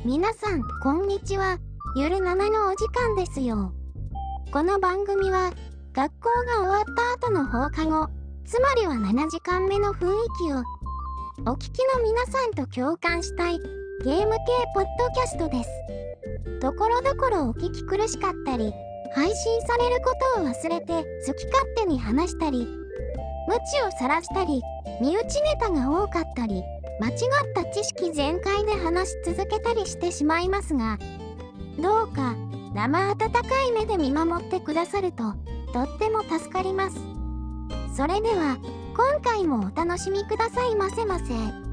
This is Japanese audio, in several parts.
皆さん、こんにちは。ゆる7のお時間ですよ。この番組は、学校が終わった後の放課後、つまりは7時間目の雰囲気を、お聞きの皆さんと共感したい、ゲーム系ポッドキャストです。ところどころお聞き苦しかったり、配信されることを忘れて好き勝手に話したり、無知を晒したり、身内ネタが多かったり、間違った知識全開で話し続けたりしてしまいますが、どうか生温かい目で見守ってくださるととっても助かります。それでは今回もお楽しみくださいませませ。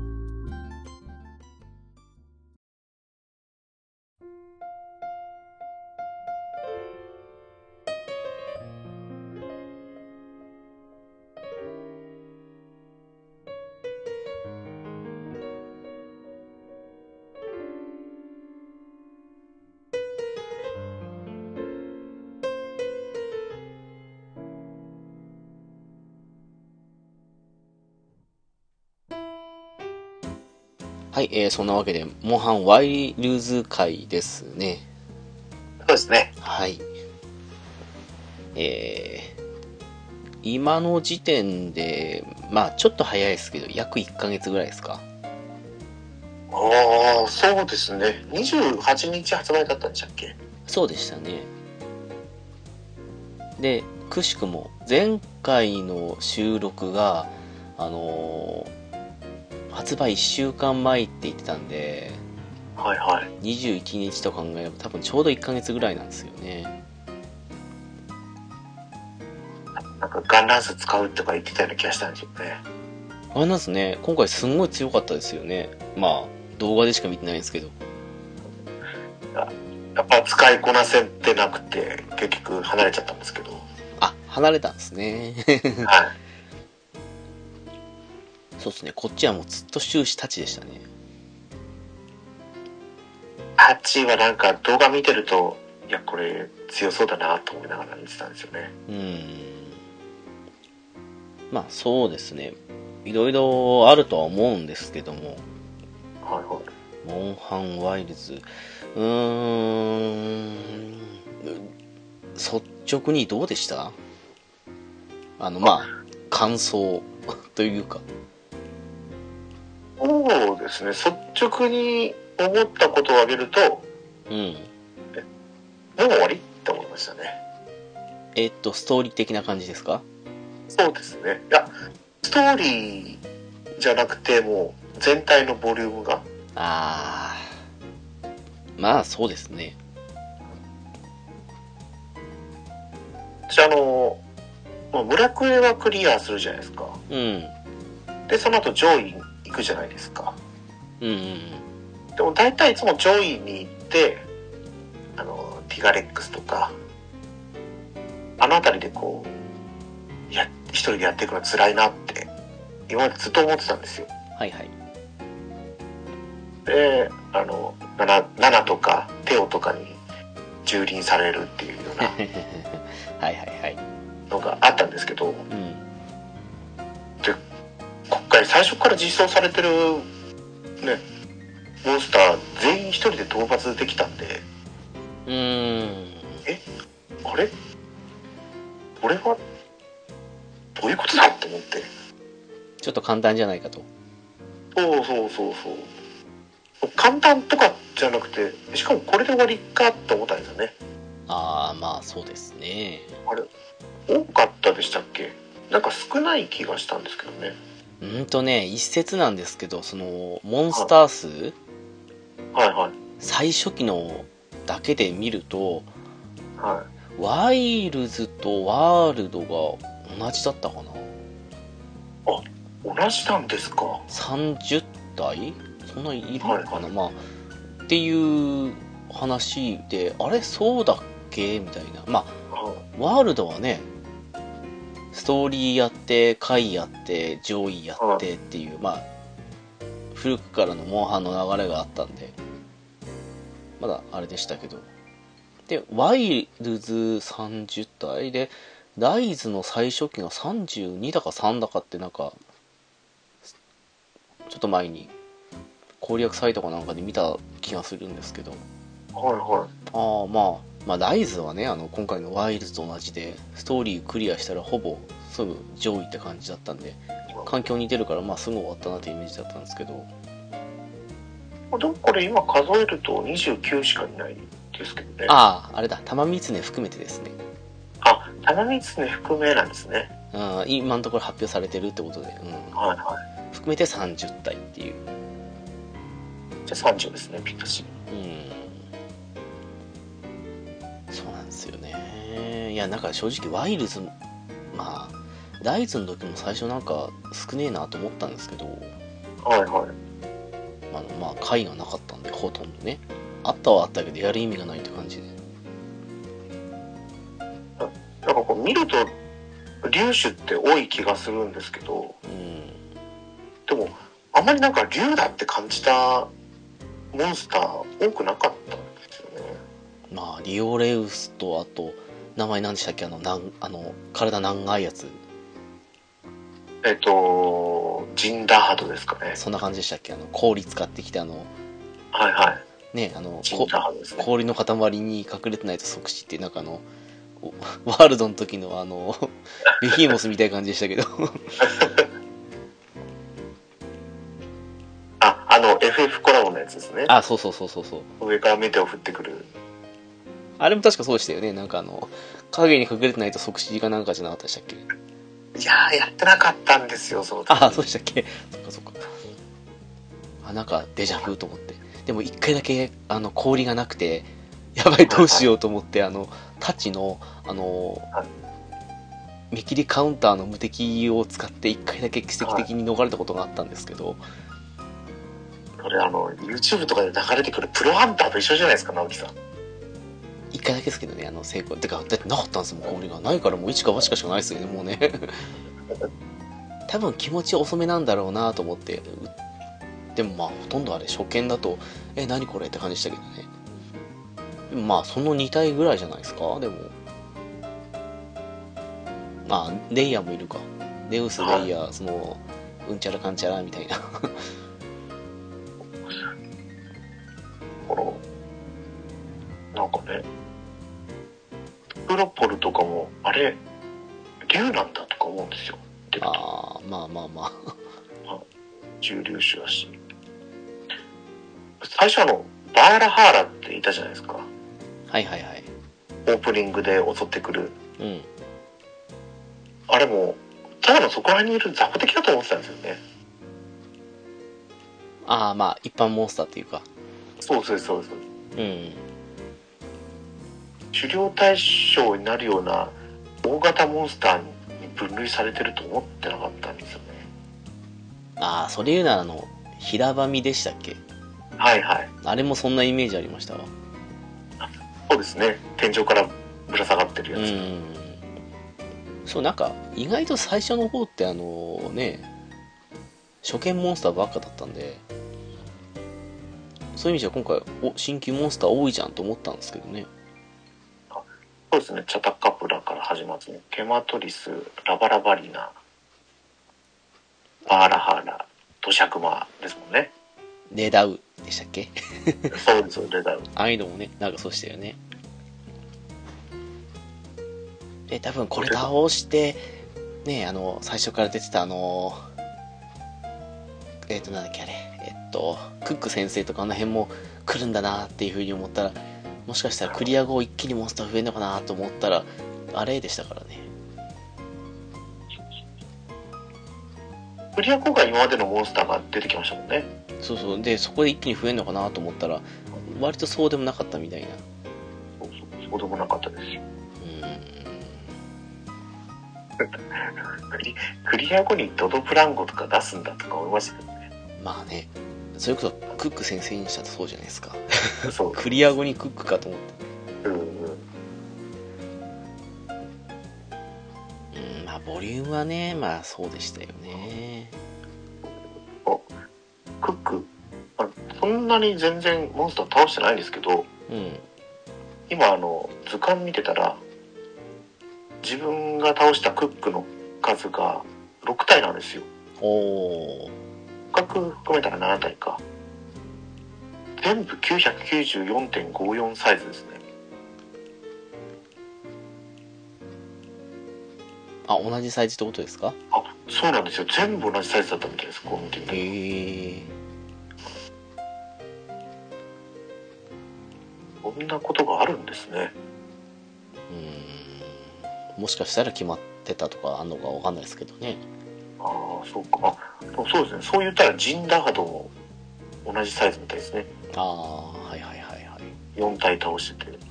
はい、そんなわけで、モンハンワイルズ会ですね。 そうですね。 はい。今の時点で、まあちょっと早いですけど、約1ヶ月ぐらいですか。 ああ、そうですね。28日発売だったんでしたっけ？ そうでしたね。で、くしくも、前回の収録が、発売1週間前って言ってたんで、 はいはい。 21日と考えれば多分ちょうど1ヶ月ぐらいなんですよね。 なんかガンランス使うとか言ってたような気がしたんですよね。 あれなんですね、今回すんごい強かったですよね。まあ、動画でしか見てないんですけど。 やっぱ使いこなせてなくて、結局離れちゃったんですけど。 あ、離れたんですね。 はい。 そうですね、こっちはもうずっと終始タチでしたね。 タッチはなんか動画見てると、いや、これ強そうだなと思いながら見てたんですよね。 まあそうですね、いろいろあるとは思うんですけども、 はいはい。 モンハンワイルズ、率直にどうでした？まあ感想というか。 そうですね。率直に思ったことを挙げると、もう終わりって思いましたね。 ストーリー的な感じですか？ そうですね。いや、ストーリーじゃなくて、もう全体のボリュームが。 まあそうですね。 私ブラクエはクリアするじゃないですか。で、その後上位行くじゃないですか。でも大体いつも上位に行って、ティガレックスとか、あの辺りでこう、いや、一人でやっていくの辛いなって、今までずっと思ってたんですよ。 はいはい。 で、7とかテオとかに蹂躙されるっていうようなはいはいはいのがあったんですけど、で、今回最初から実装されてるね、モンスター全員一人で討伐できたんで、あれこれはどういうことだと思って、 ちょっと簡単じゃないかと。 そう簡単とかじゃなくて、しかもこれで終わりかって思ったんですよね。 まあそうですね。 あれ多かったでしたっけ？なんか少ない気がしたんですけどね。 一説なんですけど、そのモンスター数、 はいはい、 最初期のだけで見ると、 はい、 ワイルズとワールドが同じだったかな。 あ、同じなんですか。 30体そんないるのかな、 はいはい、 まあっていう話で、あれそうだっけみたいな。まあワールドはね、ストーリーやって回やって上位やってっていう、まあ古くからのモンハンの流れがあったんでまだあれでしたけど、でワイルズ30体でライズの最初期が32だか3だかって、なんかちょっと前に攻略サイトかなんかで見た気がするんですけど。 はいはい。 まあライズはね、今回のワイルズと同じでストーリークリアしたらほぼすぐ上位って感じだったんで、環境に出るからまあすぐ終わったなというイメージだったんですけど。 でもこれ今数えると29しかいないですけどね。 あれだ、玉狐含めてですね。 あ、玉狐含めなんですね。 今のところ発表されてるってことで、 はいはい。 含めて30体っていう。 じゃあ30ですね、ぴったし。 そうなんですよね。いや、なんか正直ワイルズ、まあライズの時も最初なんか少ねえなと思ったんですけど、 はいはい。 まあ回がなかったんで、ほとんどね、あったはあったけどやる意味がないって感じで。 なんかこう見ると竜種って多い気がするんですけど、でもあまりなんか竜だって感じたモンスター多くなかったんですよね。 まあリオレウスと、あと名前何でしたっけ、体長いやつ、 ジンダハドですかね。 そんな感じでしたっけ、氷使ってきてはいはいね、 ジンダハドですね。 氷の塊に隠れてないと即死っていう、なんかワールドの時のベヒーモスみたいな感じでしたけど FF コラボのやつですね。 そう上からメテを振ってくる。 あれも確かそうでしたよね。なんか影に隠れてないと即死かなんかじゃなかったでしたっけ。 いやー、やってなかったんですよ、その時。 そうでしたっけ。そっかなんかデジャブと思って。でも一回だけ氷がなくてやばいどうしようと思って、タチの見切りカウンターの無敵を使って一回だけ奇跡的に逃れたことがあったんですけど、 これYouTube とかで流れてくるプロハンターと一緒じゃないですか、直樹さん。 一回だけですけどね、成功てか、だってなかったんですもん、氷がないから、もう1か8かしかないですよね、もうね多分気持ち遅めなんだろうなと思って。でもまあほとんどあれ初見だと何これって感じでしたけどね。でもまあその2体ぐらいじゃないですか。でもレイヤーもいるか、デウスレイヤー、そのうんちゃらかんちゃらみたいななんかね、プロポルとかもあれ竜なんだとか思うんですよ。 まあ重竜種だし、最初バーラハーラっていたじゃないですか。 はいオープニングで襲ってくる。 うんあれもただのそこら辺にいる雑魚敵だと思ってたんですよね。 まあ一般モンスターっていうか。 そうです狩猟対象になるような大型モンスターに分類されてると思ってなかったんですよね。 それ言うなら平場見でしたっけ。 はいはい。 あれもそんなイメージありましたわ。 そうですね、天井からぶら下がってるやつ。 そう、なんか意外と最初の方って初見モンスターばっかだったんで、そういう意味じゃ今回新規モンスター多いじゃんと思ったんですけどね。 そうですね、チャタッカプラから始まってね、ケマトリス、ラバラバリナ、バーラハーラ、トシャクマですもんね。 レダウでしたっけそうですよ、レダウ。 ああいうのもね、なんかそうしたよね。多分これ倒してね、最初から出てたなんだっけあれ、クック先生とかあの辺も来るんだなっていう風に思ったら、もしかしたらクリア後一気にモンスター増えるのかなと思ったらあれでしたからね。 クリア後が今までのモンスターが出てきましたもんね。 そうで、そこで一気に増えるのかなと思ったら割とそうでもなかったみたいな。 そうでもなかったですよ。クリア後にドドプランゴとか出すんだとか思いましたけどね。 まあね、それこそクック先生にしたとそうじゃないですかそうクリア後にクックかと思って。まあボリュームはね、まあそうでしたよね。 クックそんなに全然モンスター倒してないんですけど、今図鑑見てたら自分が倒したクックの数が6体なんですよ。角含めたら7体か。 全部 994.54 サイズですね。 あ、同じサイズってことですか？ あ、そうなんですよ。全部同じサイズだったみたいです。こう見てみたら。こんなことがあるんですね。 もしかしたら決まってたとかあんのかわかんないですけどね。 ああ、そうか。そうですね。そう言ったらジンダードも同じサイズみたいですね。 ああ、はいはいはいはい。 4体倒してて。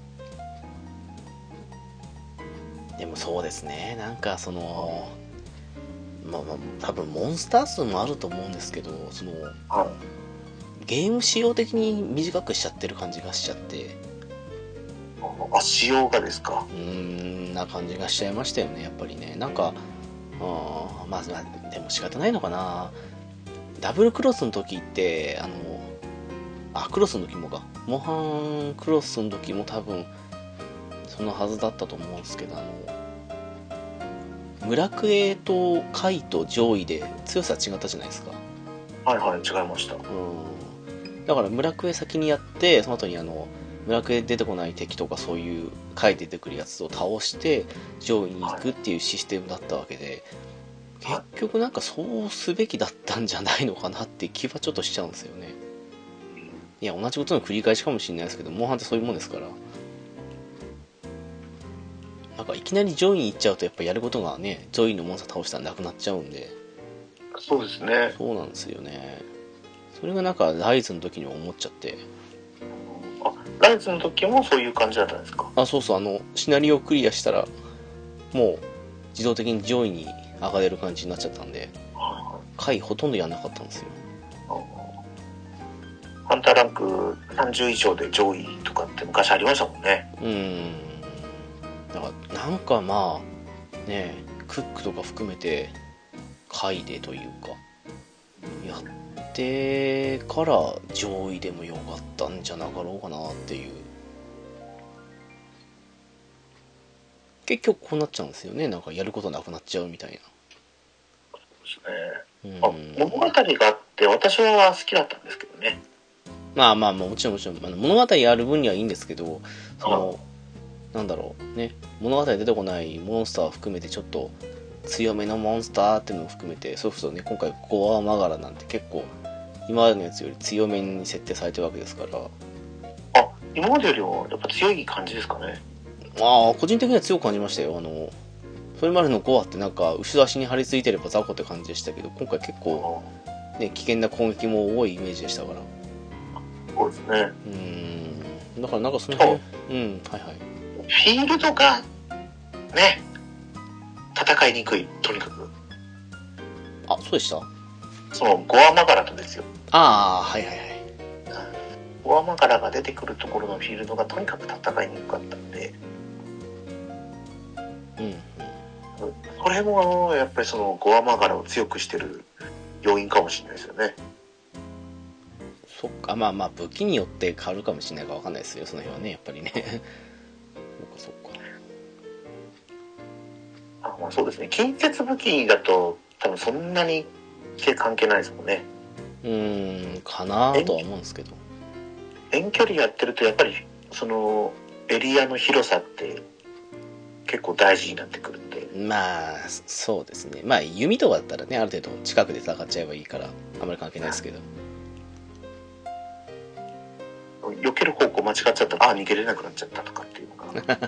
でもそうですね。なんかその、多分モンスター数もあると思うんですけど、その、ゲーム仕様的に短くしちゃってる感じがしちゃって。 あ、仕様がですか？ な感じがしちゃいましたよね、やっぱりね。なんか、まあでも仕方ないのかな。ダブルクロスの時ってクロスの時もか、モンハンクロスの時も多分そのはずだったと思うんですけど、村クエとカイと上位で強さ違ったじゃないですか。 はいはい、違いました。 だから村クエ先にやって、その後に村クエ出てこない敵とかそういう回出てくるやつを倒して上位に行くっていうシステムだったわけで、結局なんかそうすべきだったんじゃないのかなって気はちょっとしちゃうんですよね。いや、同じことの繰り返しかもしれないですけど、モンハンってそういうもんですから。なんかいきなり上位に行っちゃうとやっぱやることがね、上位のモンスター倒したらなくなっちゃうんで。 そうですね。 そうなんですよね。それがなんかライズの時に思っちゃって。 ライズの時もそういう感じだったんですか？ そうそう、シナリオをクリアしたらもう自動的に上位に上がれる感じになっちゃったんで、回ほとんどやんなかったんですよ。 ハンターランク30以上で上位とかって昔ありましたもんね。 だからなんかまあね、クックとか含めて回でというかやってから上位でもよかったんじゃなかろうかなっていう。結局こうなっちゃうんですよね。なんかやることなくなっちゃうみたいな。 そうですね。物語があって私は好きだったんですけどね。 まあもちろん物語ある分にはいいんですけど、なんだろうね、物語出てこないモンスターを含めてちょっと強めのモンスターっていうのを含めて、そうするとね、今回ゴアマガラなんて結構今までのやつより強めに設定されてるわけですから。 今までよりもやっぱ強い感じですかね。 個人的には強く感じましたよ。それまでのゴアってなんか後ろ足に張り付いてれば雑魚って感じでしたけど、今回結構ね、危険な攻撃も多いイメージでしたから。 そうですね。 だからなんかその辺、はいはい。 フィールドがね、戦いにくい、とにかく。 そうでした？ そのゴアマガラとですよ。 はいはいはい。 ゴアマガラが出てくるところのフィールドがとにかく戦いにくかったんで。それもやっぱりそのゴアマガラを強くしてる要因かもしれないですよね。 そっか、まあ武器によって変わるかもしれないか分かんないですよ、その辺はね、やっぱりね。そっか。 まあそうですね。近接武器だと多分そんなに関係ないですもんね。 かなとは思うんですけど。 遠距離やってるとやっぱりそのエリアの広さって結構大事になってくるんで。 まあそうですね。まあ弓とかだったらね、ある程度近くで戦っちゃえばいいからあんまり関係ないですけど。 避ける方向間違っちゃったら逃げれなくなっちゃったとかっていうのが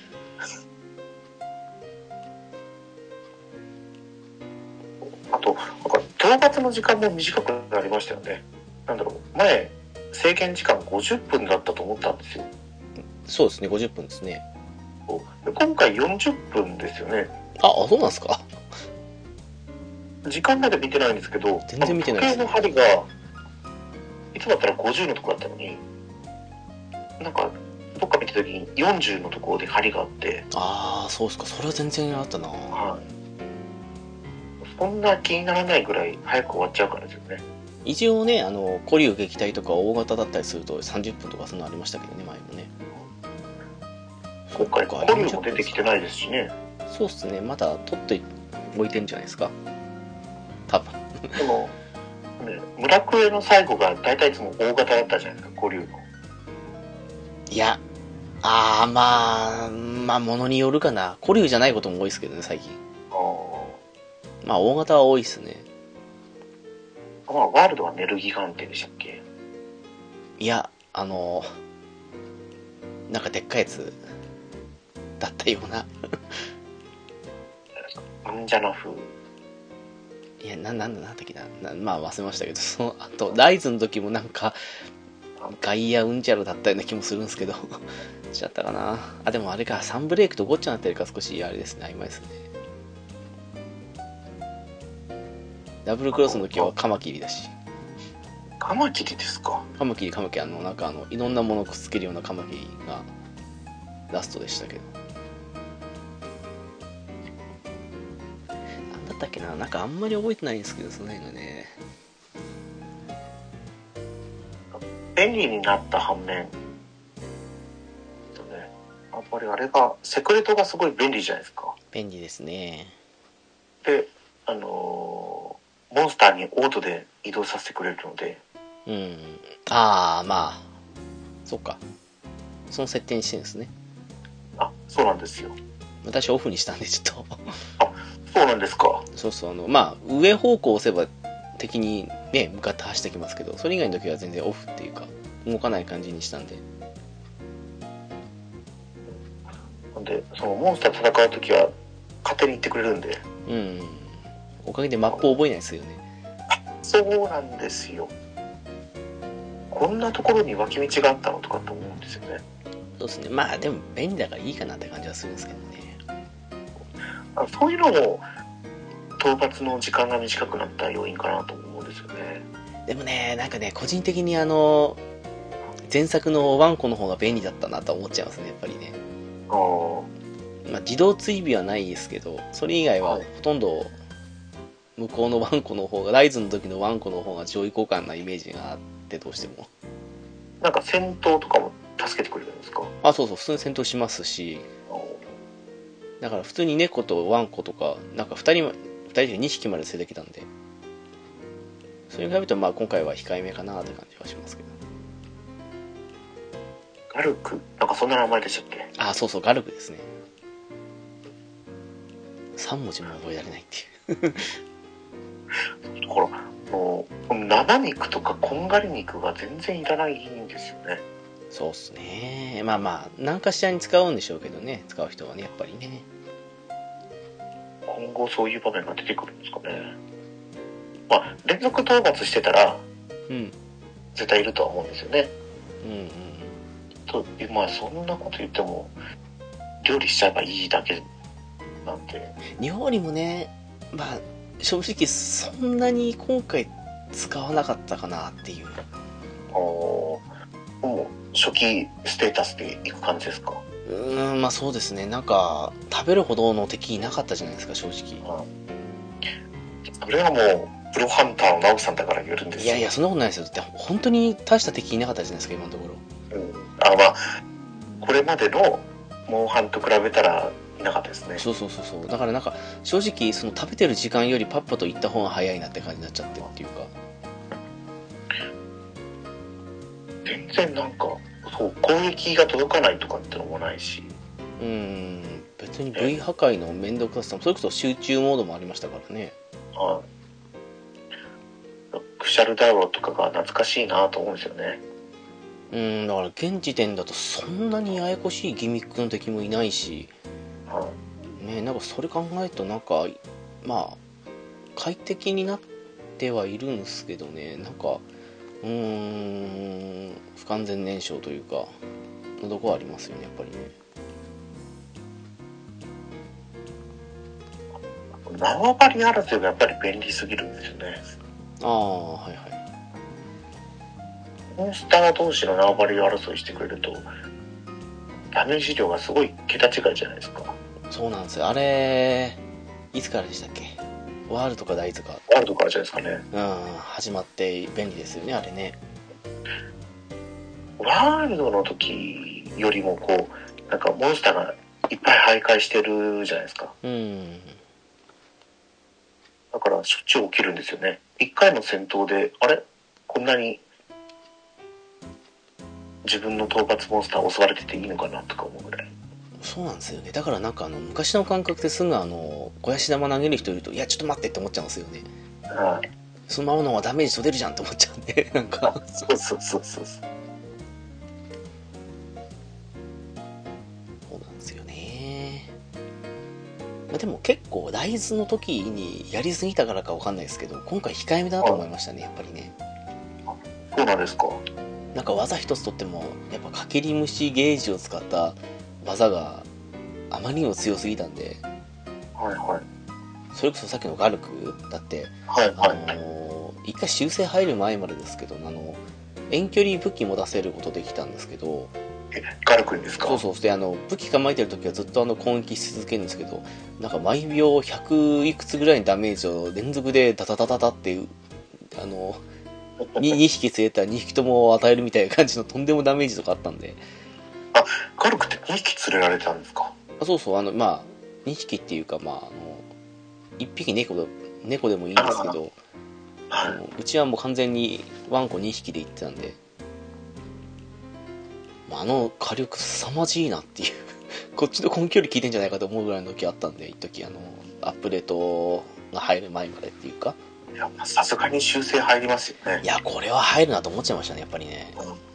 あとなんか討伐の時間も短くなりましたよね。なんだろう、前制限時間50分だったと思ったんですよ。 そうですね、50分ですね。 今回40分ですよね。 そうなんですか。 時間まで見てないんですけど、 全然見てないです、 時計の針がいつだったら50のとこだったのに、なんかどっか見た時に40のところで針があって。 そうですか。それは全然あったな。 そんな気にならないぐらい早く終わっちゃうからですよね。 一応ね、古竜撃退とか大型だったりすると30分とかそんなのありましたけどね、前もね。 今回古竜も出てきてないですしね。 そうっすね、まだ取っておいてんじゃないですか、多分。 村クエの最後が大体いつも大型だったじゃないですか、古竜の。 いや、まあ、ものによるかな。古竜じゃないことも多いですけどね、最近。まあ、大型は多いですね。 まあ、ワールドはネルギガンテでしたっけ？ いや、なんかでっかいやつだったような。 アンジャナ風。 いや、なんだったっけな。まあ、忘れましたけど、その後、ライズの時もなんか、ガイアうんちゃらだったような気もするんですけど。違ったかな。あ、でもあれか、サンブレイクとごっちゃになってるから少しあれですね、曖昧ですね。ダブルクロスの時はカマキリだし。 カマキリですか？ カマキリ、なんかいろんなものをくっつけるようなカマキリがラストでしたけど。なんだったっけな、なんかあんまり覚えてないんですけど、その辺がね。 便利になった反面、やっぱりあれが、セクレトがすごい便利じゃないですか。 便利ですね。 で、モンスターにオートで移動させてくれるので。 うん。まあ、そっか。その設定にしてるんですね。 あ、そうなんですよ。 私オフにしたんでちょっとあ、そうなんですか。 そうそう、まあ、上方向を押せば敵にね、向かって走ってきますけど、それ以外の時は全然オフっていうか、動かない感じにしたんで。 なんで、そのモンスター戦う時は勝手に行ってくれるんで。 うん。おかげでマップを覚えないですよね。 そうなんですよ。こんなところに脇道があったのとかって思うんですよね。 そうですね。まあでも便利だからいいかなって感じはするんですけどね。 そういうのも討伐の時間が短くなった要因かなと思うんですよね。 でもね、なんかね、個人的に前作のワンコの方が便利だったなと思っちゃいますね、やっぱりね。まあ自動追尾はないですけど、それ以外はほとんど向こうのワンコの方が、ライズの時のワンコの方が上位互換なイメージがあって、どうしても。 なんか戦闘とかも助けてくれるんですか？ そうそう、普通に戦闘しますし、だから普通に猫とワンコとか、なんか2人で2匹まで連れてきたんで、それに比べるとまあ今回は控えめかなって感じはしますけど。 ガルク、なんかそんな名前でしたっけ？ そうそう、ガルクですね。3文字も覚えられないっていうだからもう生肉とかこんがり肉が全然いらないんですよね。 そうっすね。まあ何かしらに使うんでしょうけどね、使う人はね、やっぱりね。 今後そういう場面が出てくるんですかね。まあ連続討伐してたら絶対いるとは思うんですよね。まあそんなこと言っても料理しちゃえばいいだけなんで。 料理もね、まあ正直そんなに今回使わなかったかなっていう。 もう初期ステータスでいく感じですか？ まあそうですね。なんか食べるほどの敵いなかったじゃないですか、正直。 それはもうプロハンターのナオさんだから言えるんですよ。 いやそんなことないですよ。だって本当に大した敵いなかったじゃないですか、今のところ。 まあこれまでのモンハンと比べたらいなかったですね。 そうだからなんか正直その食べてる時間よりパッパと行った方が早いなって感じになっちゃってっていうか、 全然なんかそう攻撃が届かないとかってのもないし、 別に V 破壊の面倒くささもそれこそ集中モードもありましたからね。 クシャルダローとかが懐かしいなと思うんですよね。 だから現時点だとそんなにややこしいギミックの敵もいないし、なんかそれ考えるとなんかまあ快適になってはいるんですけどね、なんか不完全燃焼というかのとこはありますよね、やっぱりね。 縄張り争いがやっぱり便利すぎるんですよね。 はい。 モンスター同士の縄張り争いしてくれるとダメージ量がすごい桁違いじゃないですか。 そうなんですよ。あれいつからでしたっけ？ワールドか大豆か。 ワールドからじゃないですかね。 始まって便利ですよね、あれね。 ワールドの時よりもこうなんかモンスターがいっぱい徘徊してるじゃないですか。 だからしょっちゅう起きるんですよね。一回の戦闘で、あれこんなに自分の討伐モンスター襲われてていいのかなとか思うぐらい。 そうなんですよね。だからなんか昔の感覚ですぐ小やし玉投げる人いると、いやちょっと待ってって思っちゃうんですよね。 はい。 そのままの方がダメージ取れるじゃんって思っちゃうんで、なんか。 そうそうそうそう。 そうなんですよね。まあ、でも結構ライズの時にやりすぎたからかわかんないですけど、今回控えめだなと思いましたね、やっぱりね。 そうなんですか。 なんか技一つとっても、やっぱかけり虫ゲージを使った技があまりにも強すぎたんで、 はいはい。 それこそさっきのガルクだって、 はいはい、 一回修正入る前までですけど、遠距離武器も出せることできたんですけど、 ガルクにですか？ そうそう。で、武器構えてる時はずっと攻撃し続けるんですけど、なんか毎秒100いくつぐらいのダメージを連続でダダダダダっていう、2匹連れたら2匹とも与えるみたいな感じのとんでもダメージとかあったんで。 あ、ガルクって2匹連れられたんですか？ そうそう、まあ、2匹っていうか、まあ、1匹猫でもいいんですけど、うちはもう完全にワンコ2匹で行ってたんで、火力凄まじいなっていうこっちの根拠より効いてんじゃないかと思うぐらいの時あったんで、一時アップデートが入る前までっていうか。 いや、さすがに修正入りますよね。 いや、これは入るなと思っちゃいましたね、やっぱりね。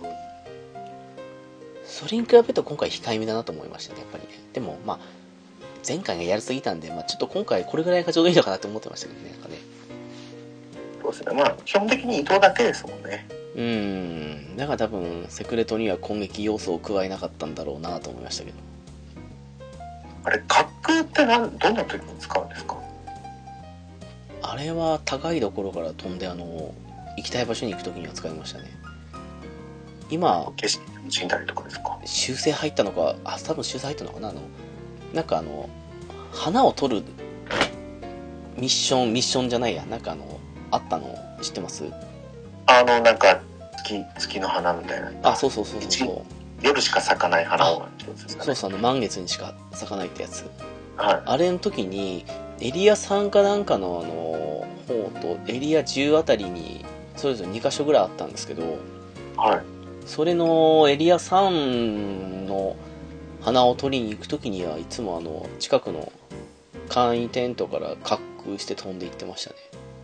それに比べると今回控えめだなと思いましたね、やっぱりね。でも、まあ、前回がやりすぎたんで、まあ、ちょっと今回これぐらいがちょうどいいのかなと思ってましたけどね、なんかね。 そうですね、まあ、基本的に移動だけですもんね。 だから多分、セクレトには攻撃要素を加えなかったんだろうなと思いましたけど。 あれ、滑空ってどんな時に使うんですか？ あれは高いところから飛んで、行きたい場所に行く時には使いましたね。今、 景色死んだりとかですか？ 修正入ったのか、多分修正入ったのかな、なんか花を取るミッションじゃないや、なんかあったの知ってます？ なんか月の花みたいな。 そう。 夜しか咲かない花をってやつですかね。 そう、満月にしか咲かないってやつ。 はい。 あれの時にエリア3かなんかの方とエリア10あたりにそれぞれ2箇所ぐらいあったんですけど、 はい。 それのエリア3の花を取りに行く時にはいつも近くの簡易テントから滑空して飛んでいってましたね。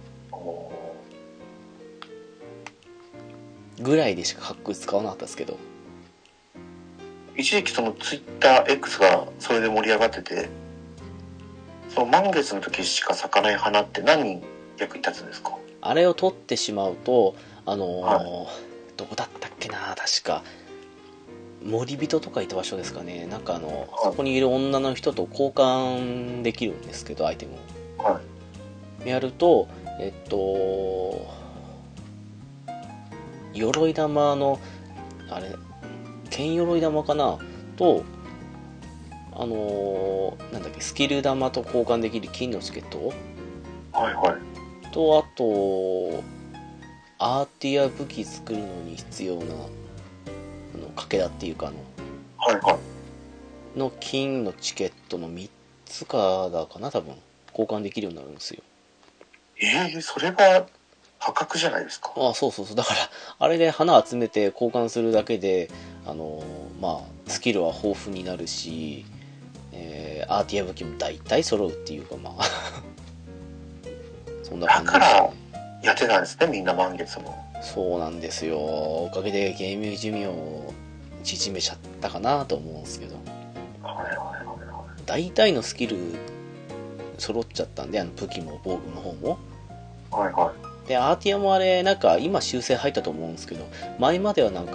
ぐらいでしか滑空使わなかったですけど、 一時期そのツイッター X がそれで盛り上がってて、その満月の時しか咲かない花って何人役に立つんですか？ あれを取ってしまうとはい、 どこだったっけな、確か森人とかいた場所ですかね。なんかそこにいる女の人と交換できるんですけど、アイテムを、 はい、 やると鎧玉のあれ剣鎧玉かなとなんだっけ、スキル玉と交換できる金のチケット、 はいはいと、あとアーティア武器作るのに必要な賭けだっていうかはいはい、 の金のチケットの3つかだかな、多分交換できるようになるんですよ。 それは破格じゃないですか。 そう。だからあれで花集めて交換するだけでまあスキルは豊富になるし、アーティア武器も大体揃うっていうか、まあそんな感じですね。だからやってたんですね、みんな満月も。 そうなんですよ。おかげでゲーム寿命を縮めちゃったかなと思うんですけど、大体のスキル揃っちゃったんで、武器も防具の方も。 はいはい。 で、アーティアもあれ、なんか今修正入ったと思うんですけど、前まではなんか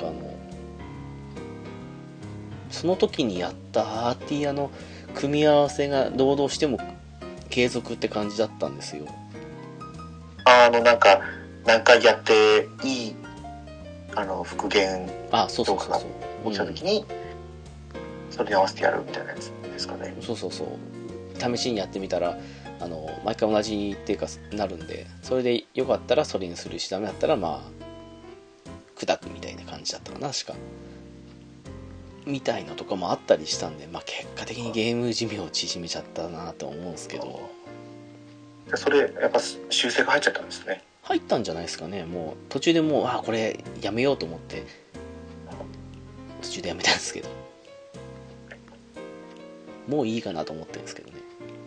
その時にやったアーティアの組み合わせがどうしても継続って感じだったんですよ。 なんか何回やっていい復元そうか起きた時に、それに合わせてやるみたいなやつですかね。 そう試しにやってみたら毎回同じっていうかなるんで、それでよかったらそれにするし、ダメだったらまあ砕くみたいな感じだったかな、確かみたいなとかもあったりしたんで、まあ結果的にゲーム寿命を縮めちゃったなと思うんですけど、 それやっぱ修正が入っちゃったんですね。 入ったんじゃないですかね。もう途中でもうこれやめようと思って途中でやめたんですけど、もういいかなと思ってるんですけどね。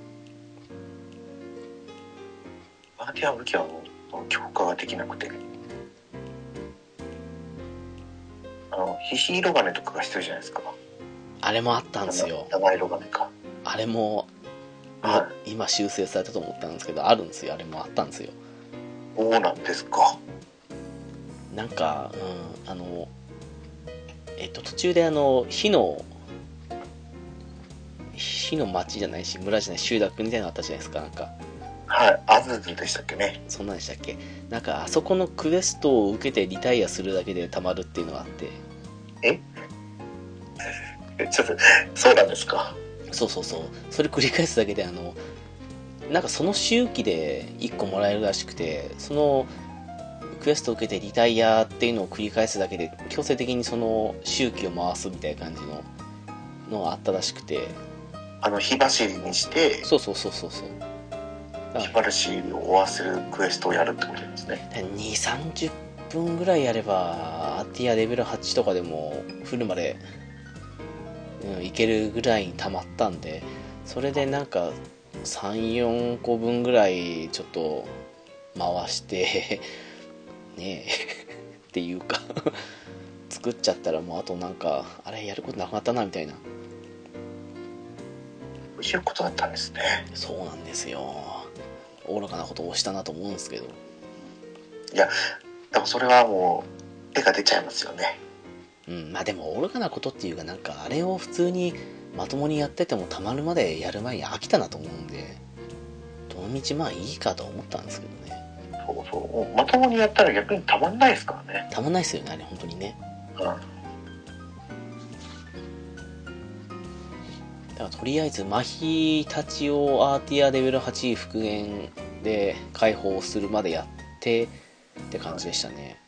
ガーディアン武器はもう強化ができなくて、ヒヒ色金とかが必要じゃないですか。 あれもあったんですよ。 長色金か。 あれも、はい、今修正されたと思ったんですけど、あるんですよ。あれもあったんですよ。 そうなんですか。 なんか、途中で火の町じゃないし村じゃない集落みたいなのあったじゃないですか。なんか、 はい、アズズでしたっけね。 そんなんでしたっけ。なんかあそこのクエストを受けてリタイアするだけでたまるっていうのがあって。 ちょっとそうなんですか。 そうそれ繰り返すだけでなんかその周期で1個もらえるらしくて、そのクエストを受けてリタイアっていうのを繰り返すだけで強制的にその周期を回すみたいな感じののがあったらしくて、 火走りにしてそう火走りを終わせるクエストをやるってことですね。 2、30分ぐらいやればアーティアレベル8とかでもフルまで、いけるぐらいに溜まったんで、それでなんか 3,4 個分ぐらいちょっと回してねえっていうか作っちゃったらもうあとなんかあれやることなくなったなみたいな。 そういうことだったんですね。 そうなんですよ。愚かなことをしたなと思うんですけど。 いやでもそれはもう手が出ちゃいますよね。 まあでも愚かなことっていうか、なんかあれを普通にまともにやっててもたまるまでやる前に飽きたなと思うんで、どの道まあいいかと思ったんですけどね。 そうまともにやったら逆にたまんないですからね。 たまんないですよね、あれ本当にね。だからとりあえず麻痺たちをアーティアレベル8復元で解放するまでやってって感じでしたね。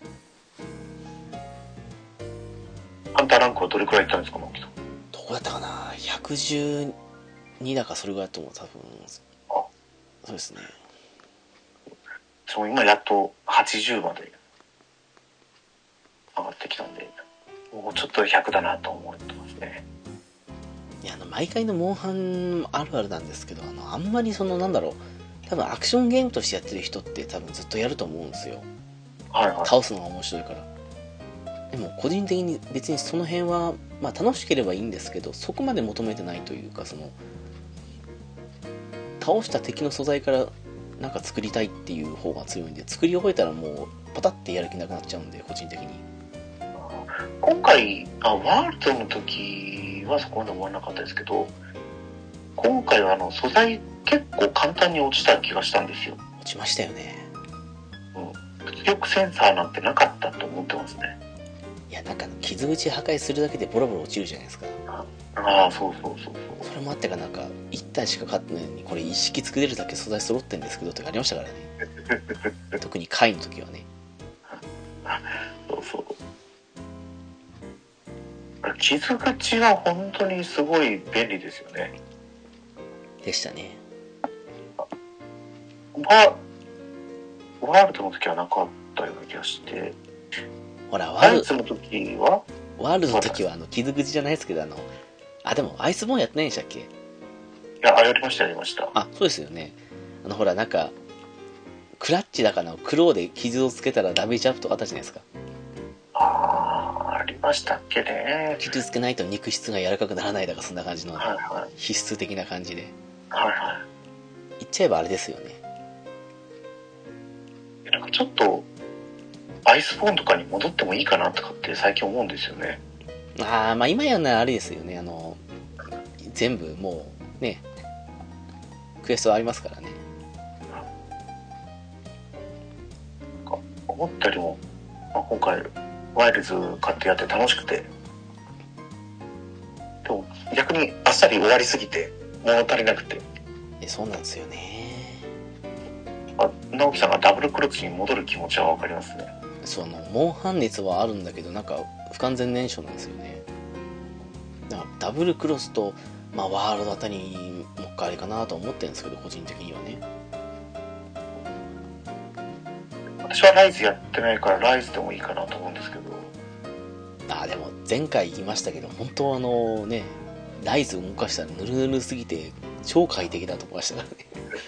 ハンターランクはどれくらいいったんですか、直樹さん。 どこだったかな、112だかそれぐらいだと思う、多分。そうですね。 今やっと80まで上がってきたんで、もうちょっと100だなと思ってますね。 いや、毎回のモンハンあるあるなんですけど、あんまり多分アクションゲームとしてやってる人って多分ずっとやると思うんですよ。 はいはい。 倒すのが面白いから。でも個人的に別にその辺は、まあ楽しければいいんですけど、そこまで求めてないというか、倒した敵の素材からなんか作りたいっていう方が強いんで、作り終えたらもうパタッてやる気なくなっちゃうんで、個人的に。 今回ワールドの時はそこまで思わなかったですけど、今回は素材結構簡単に落ちた気がしたんですよ。 落ちましたよね。 物力センサーなんてなかったと思ってますね。 いや、なんか傷口破壊するだけでボロボロ落ちるじゃないですか。 そうそれもあってか、なんか1体しか勝ってないのにこれ一式作れるだけ素材揃ってんですけどってありましたからね特に回の時はね。 そう傷口は本当にすごい便利ですよね。 でしたね。 ワールドの時はなかったような気がして。 ほら、 ワールドの時は傷口じゃないですけど、でもアイスボーンやってないんでしたっけ。 いや、やりました。 そうですよね。ほら、なんかクラッチだかのクローで傷をつけたらダメージアップとかあったじゃないですか。 ありましたっけね。 傷つけないと肉質が柔らかくならないだか、そんな感じの、必須的な感じで。言っちゃえばあれですよね。 なんかちょっとアイスボーンとかに戻ってもいいかなとかって最近思うんですよね。 まあ今やるならあれですよね。全部もうね、クエストありますからね。 思ったよりも、今回ワイルズ買ってやって楽しくて、でも逆にあっさり終わりすぎて物足りなくて。 そうなんですよね。 直樹さんがダブルクロスに戻る気持ちは分かりますね。 モンハン熱はあるんだけど、なんか不完全燃焼なんですよね。だからダブルクロスと、ワールドあたりもう一回あれかなと思ってるんですけど、個人的にはね。 私はライズやってないからライズでもいいかなと思うんですけど。 でも前回言いましたけど、本当ね、ライズ動かしたらヌルヌルすぎて超快適だと思いましたからね。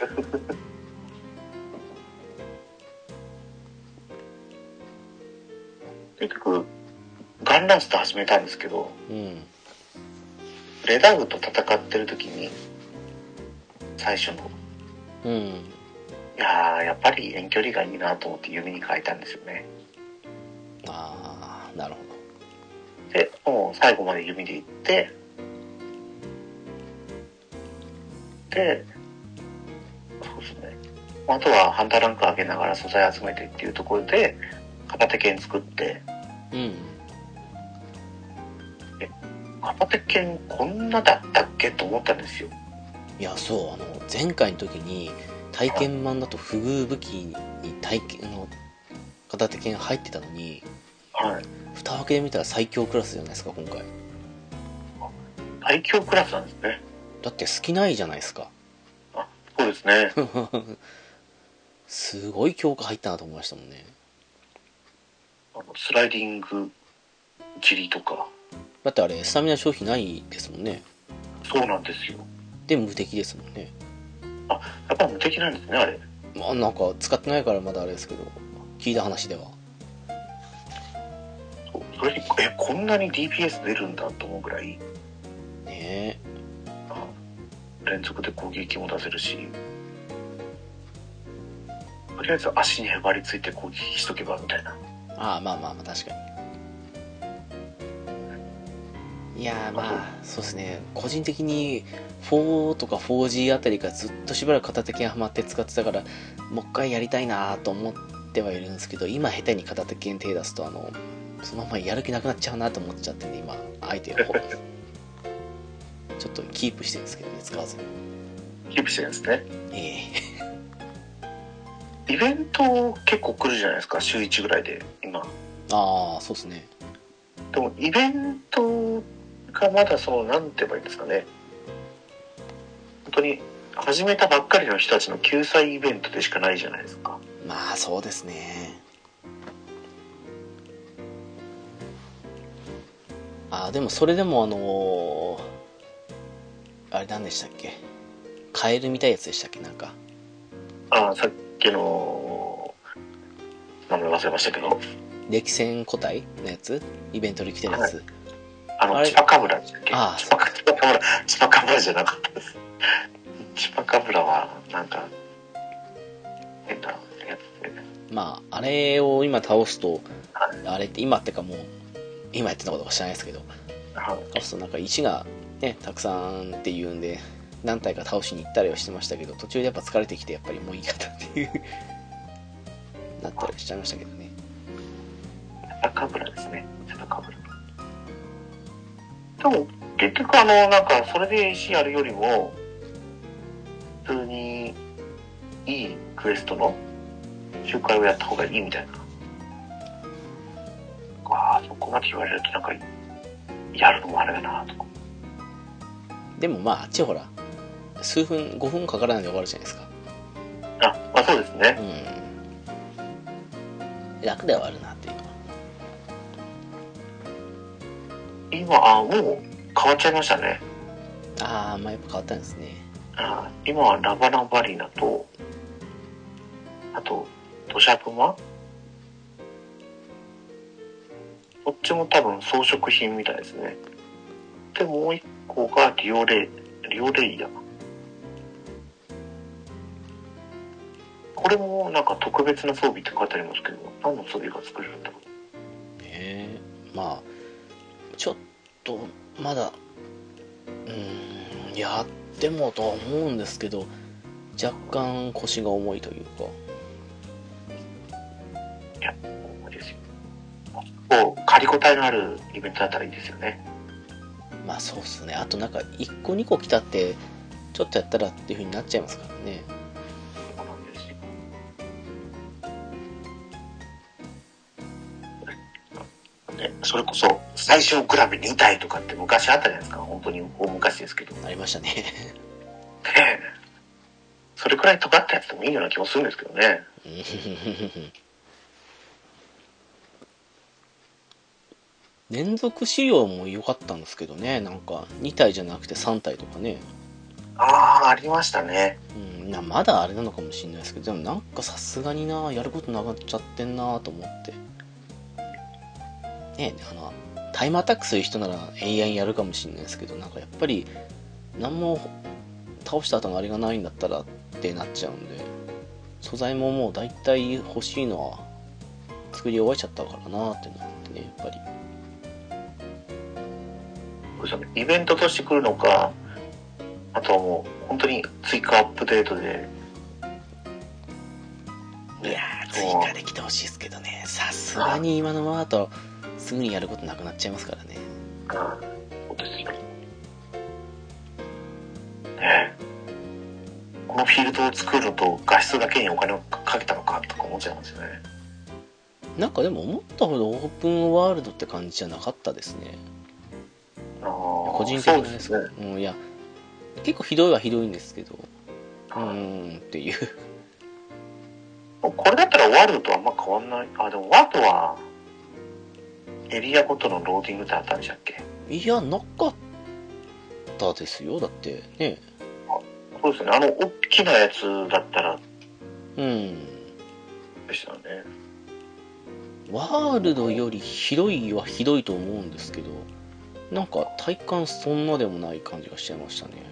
結局ガンランスト始めたんですけど、レダグと戦ってる時に最初の、いやっぱり遠距離がいいなと思って弓に変えたんですよね。 なるほど。でもう最後まで弓で行って、でそうですね、あとはハンターランク上げながら素材集めてっていうところで片手剣作って、片手剣こんなだったっけと思ったんですよ。 いや、そう、前回の時に体験版だと不遇武器に片手剣入ってたのに、蓋を開けてみたら最強クラスじゃないですか、今回。 最強クラスなんですね。 だって隙ないじゃないですか。 そうですね。 すごい強化入ったなと思いましたもんね。 スライディング塵とか。 だってあれスタミナ消費ないですもんね。 そうなんですよ。 で無敵ですもんね。 やっぱ無敵なんですね、あれ。 なんか使ってないからまだあれですけど、聞いた話では。 それにこんなに DPS 出るんだと思うぐらいねえ。 連続で攻撃も出せるし、とりあえず足にへばりついて攻撃しとけばみたいな。 まあ確かに。いやそうですね、個人的に4とか 4G あたりからずっとしばらく片手剣ハマって使ってたから、もう一回やりたいなと思ってはいるんですけど、今下手に片手剣手出すとそのままやる気なくなっちゃうなと思っちゃってね、今相手をちょっとキープしてるんですけどね、使わずに。 キープしてるんですね。イベント結構来るじゃないですか、週1ぐらいで今。 そうですね。 でもイベントがまだなんて言えばいいんですかね、本当に始めたばっかりの人たちの救済イベントでしかないじゃないですか。 そうですね。でもそれでもあれ何でしたっけ、カエルみたいなやつでしたっけ、なんか。 さっきの名前忘れましたけど、 歴戦個体のやつ、イベントで来てるやつ、 チパカブラでしたっけ。チパカブラじゃなかったです。チパカブラはなんか変なやつで、 あれを今倒すと、あれって今ってかもう今やってたことか知らないですけど、倒すとなんか石がねたくさんっていうんで何体か倒しに行ったりはしてましたけど、途中でやっぱ疲れてきてやっぱりもういいかったっていうなったりしちゃいましたけどね。 チパカブラですね。チパカブラ。でも結局なんかそれで石やるよりも普通にいいクエストの周回をやった方がいいみたいな。そこまで言われるとなんかやるのもあれだなとか。 でもあっちほら数分5分かからないで終わるじゃないですか。 そうですね。 楽ではあるなっていうのは。 今もう変わっちゃいましたね。 やっぱ変わったんですね。 今はラバナバリナと、あと土砂熊、こっちも多分装飾品みたいですね。でもう一個がリオレイヤ。これもなんか特別な装備って書いてありますけど、何の装備が作れるんだろう。 ちょっとまだやってもとは思うんですけど、若干腰が重いというか。 いや、重いですよ。借り応えのあるイベントだったらいいですよね。 そうっすね。あとなんか1個2個来たってちょっとやったらっていう風になっちゃいますからね。 そうなんですよ。それこそ最初比べに痛いとかって昔あったじゃないですか。本当に大昔ですけど。 ありましたね。 それくらい尖ったやつでもいいような気もするんですけどね。 連続使用も良かったんですけどね、なんか2体じゃなくて3体とかね。 ありましたね。 まだあれなのかもしれないですけど、でもなんかさすがにな、やることなくなっちゃってんなと思って。ね、タイムアタックする人なら永遠やるかもしれないですけど、なんかやっぱり、何も倒した後のあれがないんだったらってなっちゃうんで、素材ももう大体欲しいのは作り終わっちゃったからなってなってね、やっぱり。 イベントとして来るのか、あとはもう本当に追加アップデートで。 いやー、追加できてほしいですけどね、さすがに今のままだとすぐにやることなくなっちゃいますからね。 そうですよね。このフィールドを作るのと画質だけにお金をかけたのかとか思っちゃいますよね。 なんかでも思ったほどオープンワールドって感じじゃなかったですね。個人的なですね。いや結構ひどいはひどいんですけど、っていう。 これだったらワールドとあんま変わんない。でもワールドはエリアごとのローディングってあったんでしたっけ？ いや、なかったですよ、だってね。 そうですね、大きなやつだったら。でしたね。 ワールドより広いはひどいと思うんですけど、なんか体感そんなでもない感じがしちゃいましたね。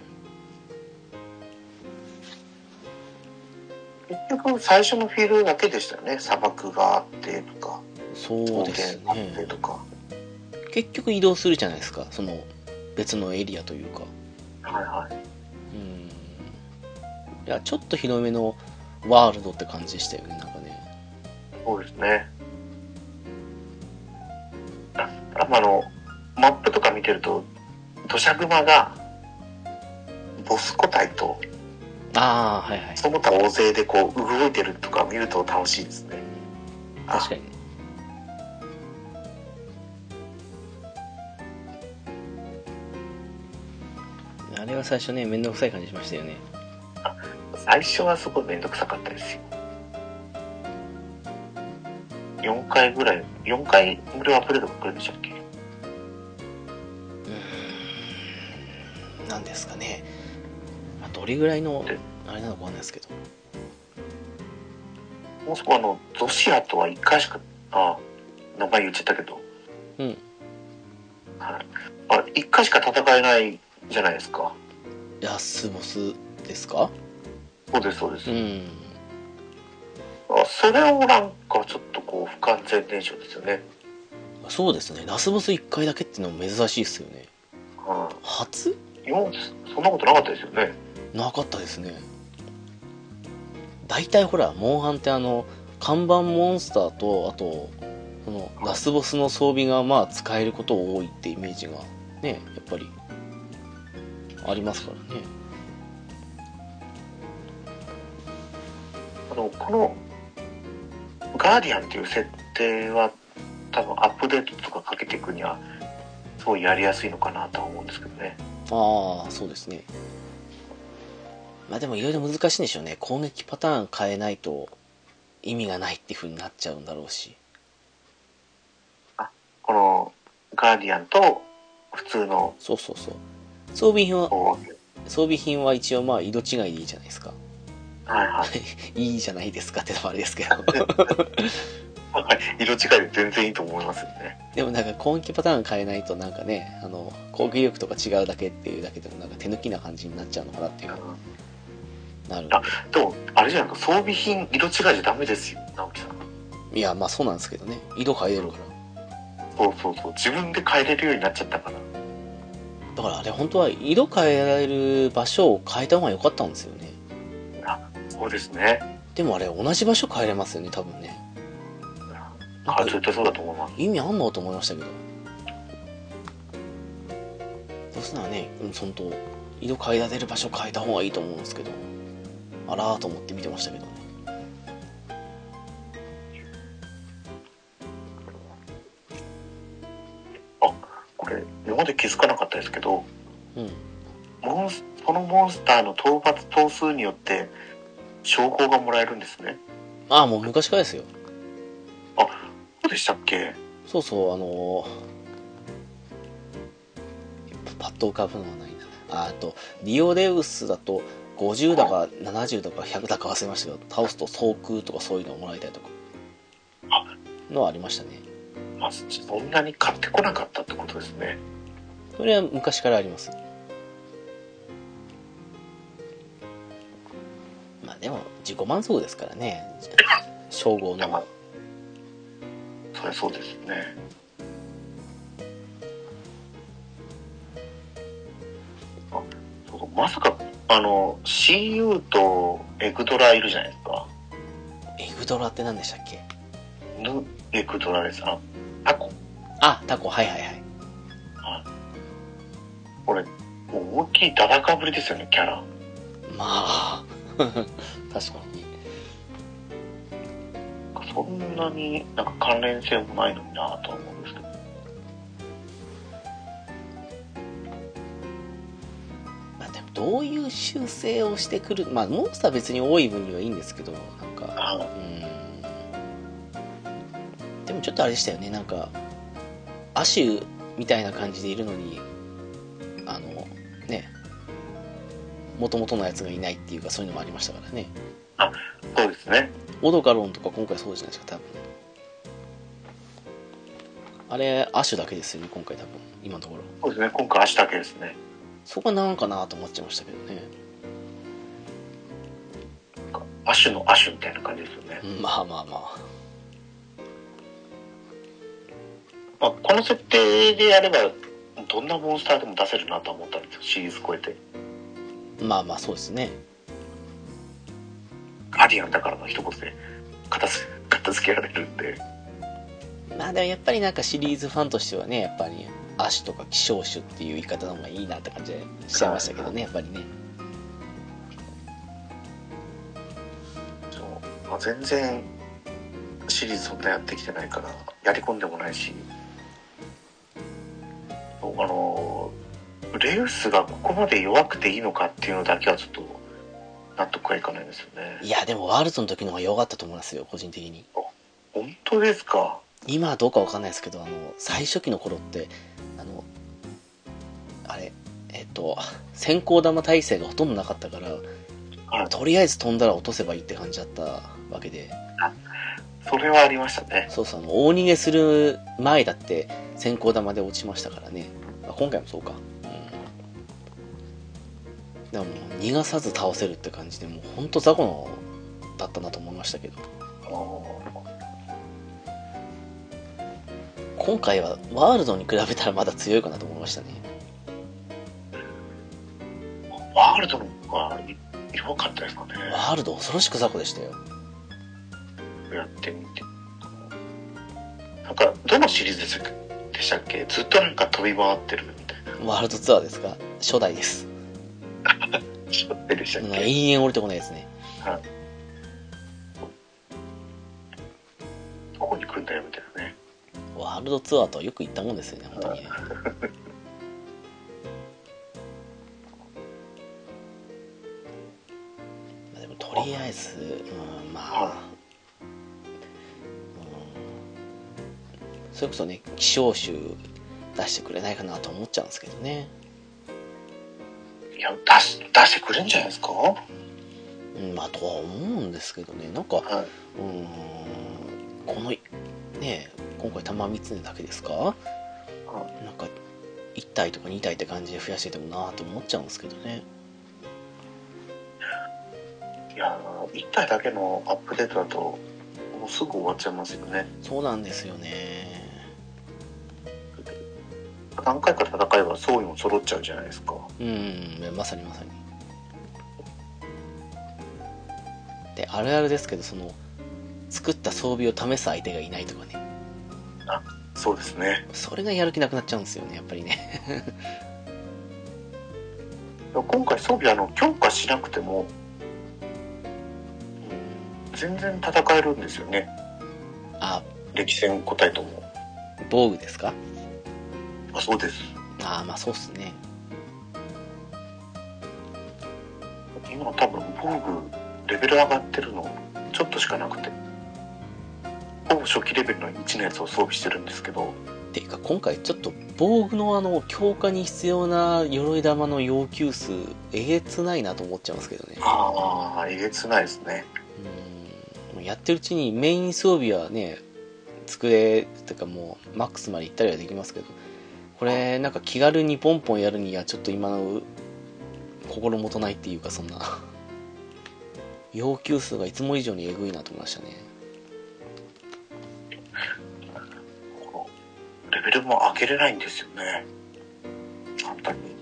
結局最初のフィールドだけでしたよね。砂漠があってとか、 そうですね、 あってとか。 結局移動するじゃないですか、その別のエリアというか。いや、ちょっと広めのワールドって感じでしたよね、なんかね。 そうですね。マップとか見てると土砂熊がボス個体とその他大勢でこう動いてるとか見ると楽しいですね。 確かに。あれは最初ね、めんどくさい感じしましたよね。 最初はすごいめんどくさかったですよ。4回ぐらい、4回無料アップデートが来るんでしたっけ？ なんですかね。どれぐらいのあれなのかわかんないですけど。 もうそこゾシアとは1回しか、名前言っちゃったけど。1回しか戦えないじゃないですか。 ラスボスですか？ そうです、そうです。それをなんかちょっとこう不完全燃焼ですよね。 そうですね。ラスボス1回だけっていうのも珍しいですよね。初？ そんなことなかったですよね。 なかったですね。大体ほら、モンハンって看板モンスターと、あとそのラスボスの装備がまあ使えること多いってイメージがね、やっぱりありますからね。 このガーディアンっていう設定は多分アップデートとかかけていくにはすごいやりやすいのかなとは思うんですけどね。 そうですね。まあでもいろいろ難しいんでしょうね。攻撃パターン変えないと意味がないっていう風になっちゃうんだろうし。 このガーディアンと普通の。 そう。装備品は一応まあ色違いでいいじゃないですか。いいじゃないですかってのもあれですけど。 色違いで全然いいと思いますよね。 でもなんか攻撃パターン変えないとなんかね、攻撃力とか違うだけっていうだけでもなんか手抜きな感じになっちゃうのかなっていう。なるほど。でもあれじゃないか、装備品色違いじゃダメですよ、直樹さん。 いや、まあそうなんですけどね。色変えれるから。 そう自分で変えれるようになっちゃったから。 だからあれ本当は色変えられる場所を変えた方が良かったんですよね。 そうですね。 でもあれ同じ場所変えれますよね、多分ね。 絶対そうだと思います。 意味あんのと思いましたけど。そうすならね、本当色変えられる場所変えた方がいいと思うんですけど、あらーと思って見てましたけどね。 これ今まで気づかなかったですけど、そのモンスターの討伐頭数によって称号がもらえるんですね。 もう昔からですよ。 そうでしたっけ？ そう、 パッと浮かぶのはないな。あとディオレウスだと50だか70だか100だか忘れましたけど、倒すと総空とかそういうのをもらいたいとかのはありましたね。 そんなに買ってこなかったってことですね。 それは昔からあります。まあでも自己満足ですからね、称号の。 そりゃそうですね。まさかCU とエグドラいるじゃないですか。 エグドラって何でしたっけ？ エグドラです。タコ。 タコ、はいはいはい。 これもう思いっきりダダかぶりですよね、キャラ。 まあ確かに。 そんなになんか関連性もないのになと思うんですけど。 まあでもどういう修正をしてくる、まあモンスター別に多い分にはいいんですけど、なんかでもちょっとあれでしたよね、なんかアシュみたいな感じでいるのにね、元々のやつがいないっていうか、そういうのもありましたからね。 そうですね。 オドカロンとか今回そうじゃないですか、多分。あれアシュだけですよね、今回多分、今のところ。 そうですね、今回アシュだけですね。 そこはなんかなと思っちゃいましたけどね。 アシュのアシュみたいな感じですよね。 まあまあまあ。 この設定でやればどんなモンスターでも出せるなと思ったんですよ、シリーズ超えて。 まあまあそうですね。 ガディアンだからの一言で片付けられるんで。 まあでもやっぱりなんかシリーズファンとしてはね、やっぱりアシュとか希少種っていう言い方の方がいいなって感じでしちゃいましたけどね、やっぱりね。 そう、全然シリーズそんなやってきてないからやり込んでもないし、レウスがここまで弱くていいのかっていうのだけはちょっと納得はいかないんですよね。 いやでもワールドの時の方が弱かったと思いますよ、個人的に。 本当ですか？ 今はどうかわかんないですけど、最初期の頃って先行玉耐性がほとんどなかったから、とりあえず飛んだら落とせばいいって感じだったわけで。 それはありましたね。 そうそう、大逃げする前だって先行玉で落ちましたからね。今回もそうか。でも逃がさず倒せるって感じで、もうほんと雑魚のだったなと思いましたけど。今回はワールドに比べたらまだ強いかなと思いましたね。 ワールドの方が弱かったですかね。 ワールド恐ろしく雑魚でしたよ。 やってみて、なんかどのシリーズでしたっけ？ずっとなんか飛び回ってるみたいな。 ワールドツアーですか？初代です。 初代でしたっけ？ 永遠降りてこないですね。 はい。どこに来るんだよみたいなね。 ワールドツアーとはよく言ったもんですよね、本当にね。でもとりあえず、まあ、それこそね、希少種出してくれないかなと思っちゃうんですけどね。 いや、出してくれるんじゃないですか？ まあとは思うんですけどね、なんか、このね、今回玉3つだけですか？なんか1体とか2体って感じで増やしててもなと思っちゃうんですけどね。 いや、1体だけのアップデートだともうすぐ終わっちゃいますよね。 そうなんですよね。 何回か戦えば装備も揃っちゃうじゃないですか。 まさにまさに。で、あるあるですけど、その作った装備を試す相手がいないとかね。 そうですね。 それがやる気なくなっちゃうんですよね、やっぱりね。 今回装備強化しなくても全然戦えるんですよね。歴戦個体とも。 防具ですか？ そうです。 まあそうっすね。 今多分防具レベル上がってるのちょっとしかなくて、ほぼ初期レベルの1のやつを装備してるんですけど、 ていうか今回ちょっと防具の強化に必要な鎧玉の要求数えげつないなと思っちゃいますけどね。 ああ、えげつないですね。 やってるうちにメイン装備はね作れとかもうマックスまで行ったりはできますけど、これなんか気軽にポンポンやるにはちょっと今の心もとないっていうか、そんな要求数がいつも以上にえぐいなと思いましたね。 レベルも上げれないんですよね、簡単に。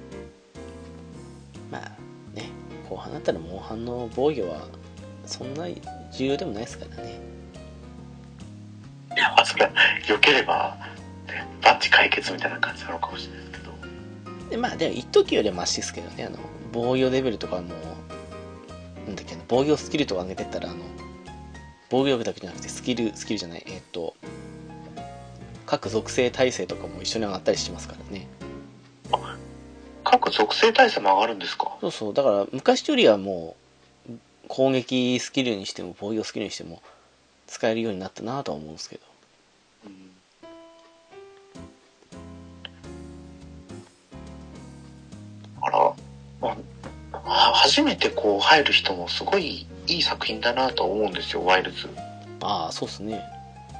まあね、後半だったらモンハンの防御はそんな重要でもないですからね。 いや、それは良ければ、ね、バッチ解決みたいな感じなのかもしれないですけど。 でまあでも一時よりはマシですけどね。防御レベルとかなんだっけ、防御スキルとか上げてったら防御力だけじゃなくてスキルじゃない、各属性耐性とかも一緒に上がったりしますからね。 あ、各属性耐性も上がるんですか？ そうそう、だから昔よりはもう攻撃スキルにしても防御スキルにしても使えるようになったなとは思うんですけど、 あら、初めてこう入る人もすごいいい作品だなと思うんですよ、ワイルズ。 ああ、そうっすね。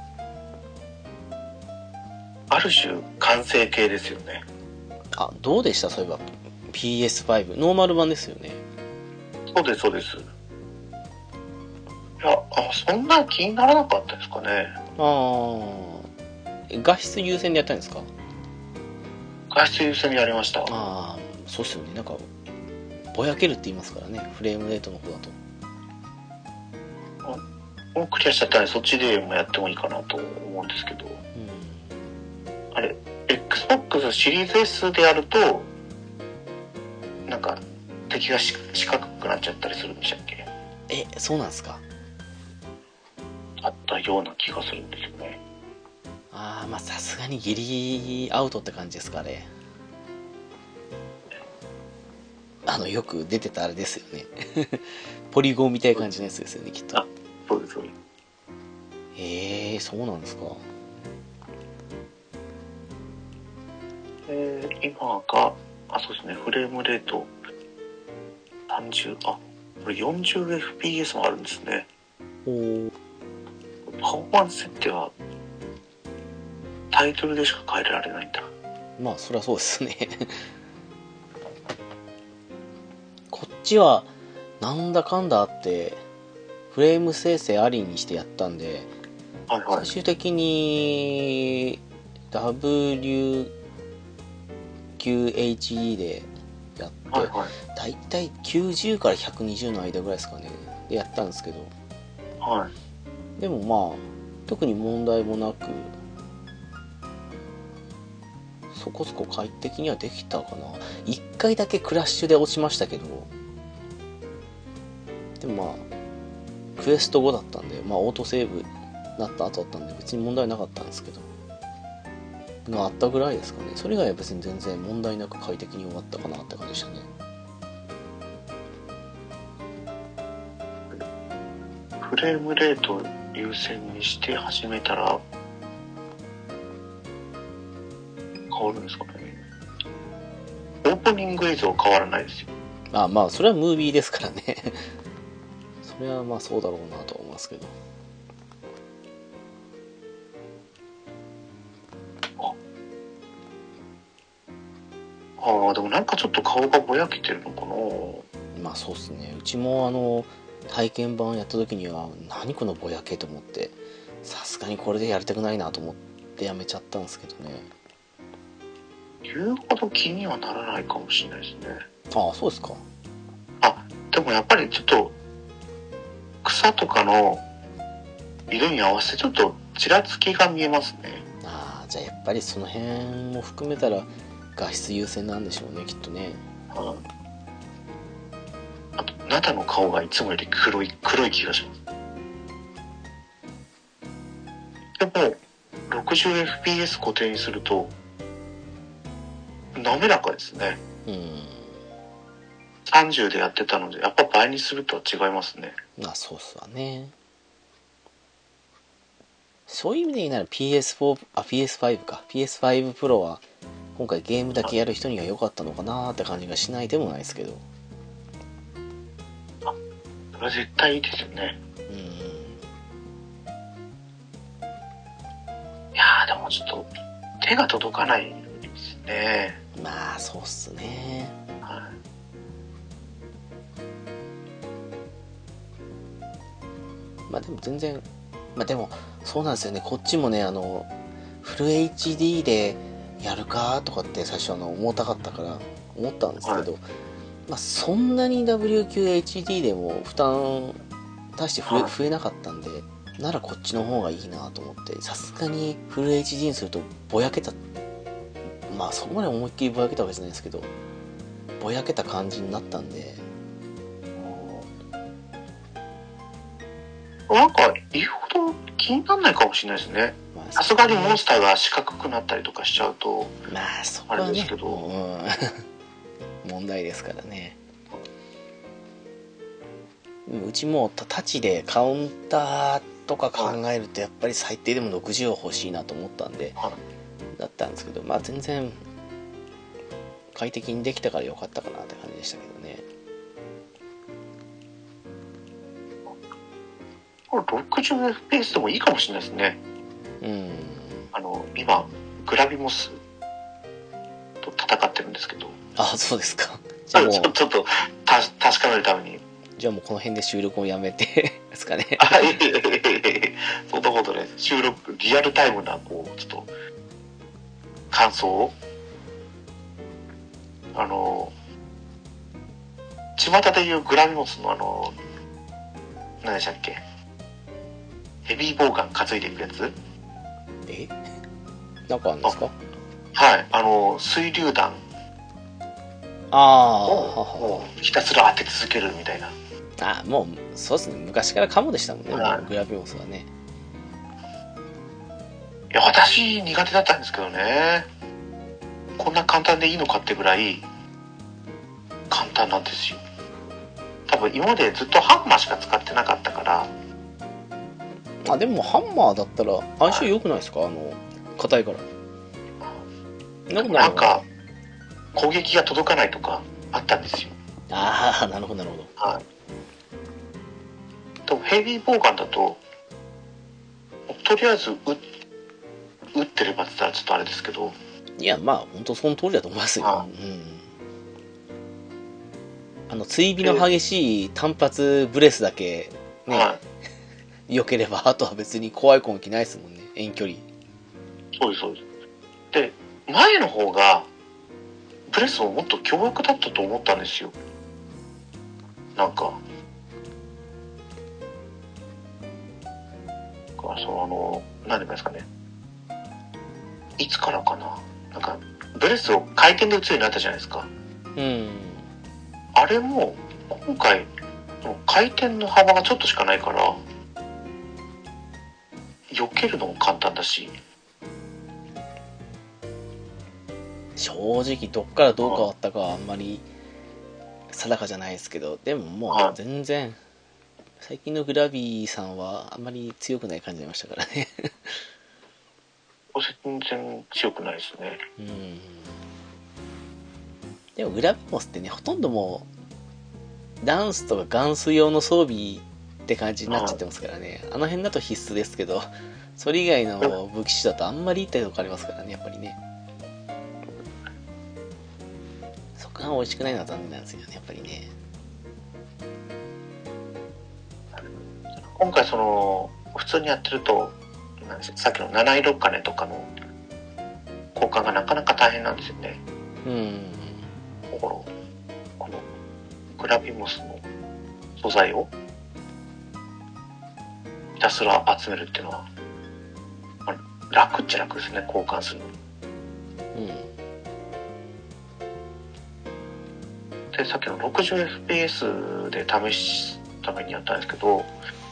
ある種完成形ですよね。 あ、どうでした？そういえば PS5 ノーマル版ですよね。 そうですそうです。いや、そんな気にならなかったですかね。 画質優先でやったんですか？ 画質優先でやりました。 ああ、そうっすよね。なんかぼやけるって言いますからね、フレームレートの方だと。 もうクリアしちゃったらそっちでもやってもいいかなと思うんですけど、あれ XBOX シリーズ S でやるとなんか敵が四角くなっちゃったりするんでしたっけ？ そうなんですか？ あったような気がするんですよね。 まあさすがにギリアウトって感じですかね。よく出てたあれですよねポリゴンみたいな感じのやつですよね、きっと。 そうですそうです。そうなんですか。 今がそうですね、フレームレート30、これ 40fps もあるんですね。パフォーマンス設定はタイトルでしか変えられないんだ。 まあそりゃそうですねこっちはなんだかんだあってフレーム生成ありにしてやったんで、最終的に WQHD でやって、だいたい90から120の間ぐらいですかねでやったんですけど、でもまあ特に問題もなくそこそこ快適にはできたかな。1回だけクラッシュで落ちましたけど、でもまあクエスト5だったんで、まあオートセーブなった後だったんで別に問題なかったんですけどがあったぐらいですかね。それ以外は別に全然問題なく快適に終わったかなって感じでしたね。 フレームレート優先にして始めたら変わるんですかね。オープニング映像変わらないですよ。 まあそれはムービーですからねそれはまあそうだろうなと思いますけど。 でもなんかちょっと顔がぼやけてるのかな。 まあそうっすね。うちも体験版やった時には何このぼやけと思って、さすがにこれでやりたくないなと思ってやめちゃったんですけどね。 言うほど気にはならないかもしれないですね。 そうですか。 でもやっぱりちょっと草とかの色に合わせてちょっとちらつきが見えますね。 じゃあやっぱりその辺も含めたら画質優先なんでしょうね、きっとね。 あとナタの顔がいつもより黒い気がします。でも 60fps 固定にすると滑らかですね。30でやってたのでやっぱ倍にするとは違いますね。 そうっすわね。 そういう意味で言うなら PS5 か PS5 Pro は今回ゲームだけやる人には良かったのかなって感じがしないでもないですけど。 それは絶対いいですよね。いやーでもちょっと手が届かないですね。 まあそうっすね。 はい。 まあでも全然、まあでもそうなんですよね。こっちもねフル HD でやるかとかって最初重たかったから思ったんですけど、まあそんなに WQHD でも負担大して増えなかったんで、ならこっちの方がいいなと思って、さすがにフル HD にするとぼやけた、まあそこまで思いっきりぼやけたわけじゃないですけど、ぼやけた感じになったんで、 なんか言うほど気にならないかもしれないですね。さすがにモンスターが四角くなったりとかしちゃうと、 まあそこはね、 あれですけど、 問題ですからね。うちもタッチでカウンターとか考えるとやっぱり最低でも60は欲しいなと思ったんで、だったんですけど、まあ全然快適にできたから良かったかなって感じでしたけどね。 60fps でもいいかもしれないですね。今グラビモスと戦ってるんですけど。 あ、そうですか。 じゃあもうちょっと確かめるために。 じゃあもうこの辺で収録をやめてですかね。 そんなことね、収録リアルタイムなちょっと感想を巷でいうグラビモスの何でしたっけ、ヘビーボウガン担いでいくやつ。 なんかあるんですか？ はい、水流弾をひたすら当て続けるみたいな。 もうそうですね、昔からカモでしたもんね、グラビモスはね。 いや私苦手だったんですけどね、こんな簡単でいいのかってぐらい簡単なんですよ。多分今までずっとハンマーしか使ってなかったから。 でもハンマーだったら相性良くないですか？硬いから。 なんか攻撃が届かないとかあったんですよ。 なるほどなるほど。 はい。でもヘビーボウガンだととりあえず撃ってればって言ったらちょっとあれですけど、 いやまあ本当その通りだと思いますよ。追尾の激しい単発ブレスだけね、良ければあとは別に怖い攻撃ないですもんね、遠距離。 そうですそうです。で前の方がブレスももっと凶悪だったと思ったんですよ。なんか何て言うんですかね、いつからかな、なんかブレスを回転で打つようになったじゃないですか。あれも今回回転の幅がちょっとしかないから避けるのも簡単だし、 正直どっからどう変わったかはあんまり定かじゃないですけど、でももう全然最近のグラビーさんはあんまり強くない感じになりましたからね。 全然強くないですね。 でもグラビモスってね、ほとんどもうダンスとかガンス用の装備って感じになっちゃってますからね。あの辺だと必須ですけど、それ以外の武器種だとあんまり痛いとこありますからね、やっぱりね。そこが美味しくないのは残念なんですよね、やっぱりね。 今回普通にやってるとさっきの七色金とかの交換がなかなか大変なんですよね。だからこのグラビモスの素材をひたすら集めるっていうのは、楽っちゃ楽ですね、交換するのに。でさっきの 60fps で試すためにやったんですけど、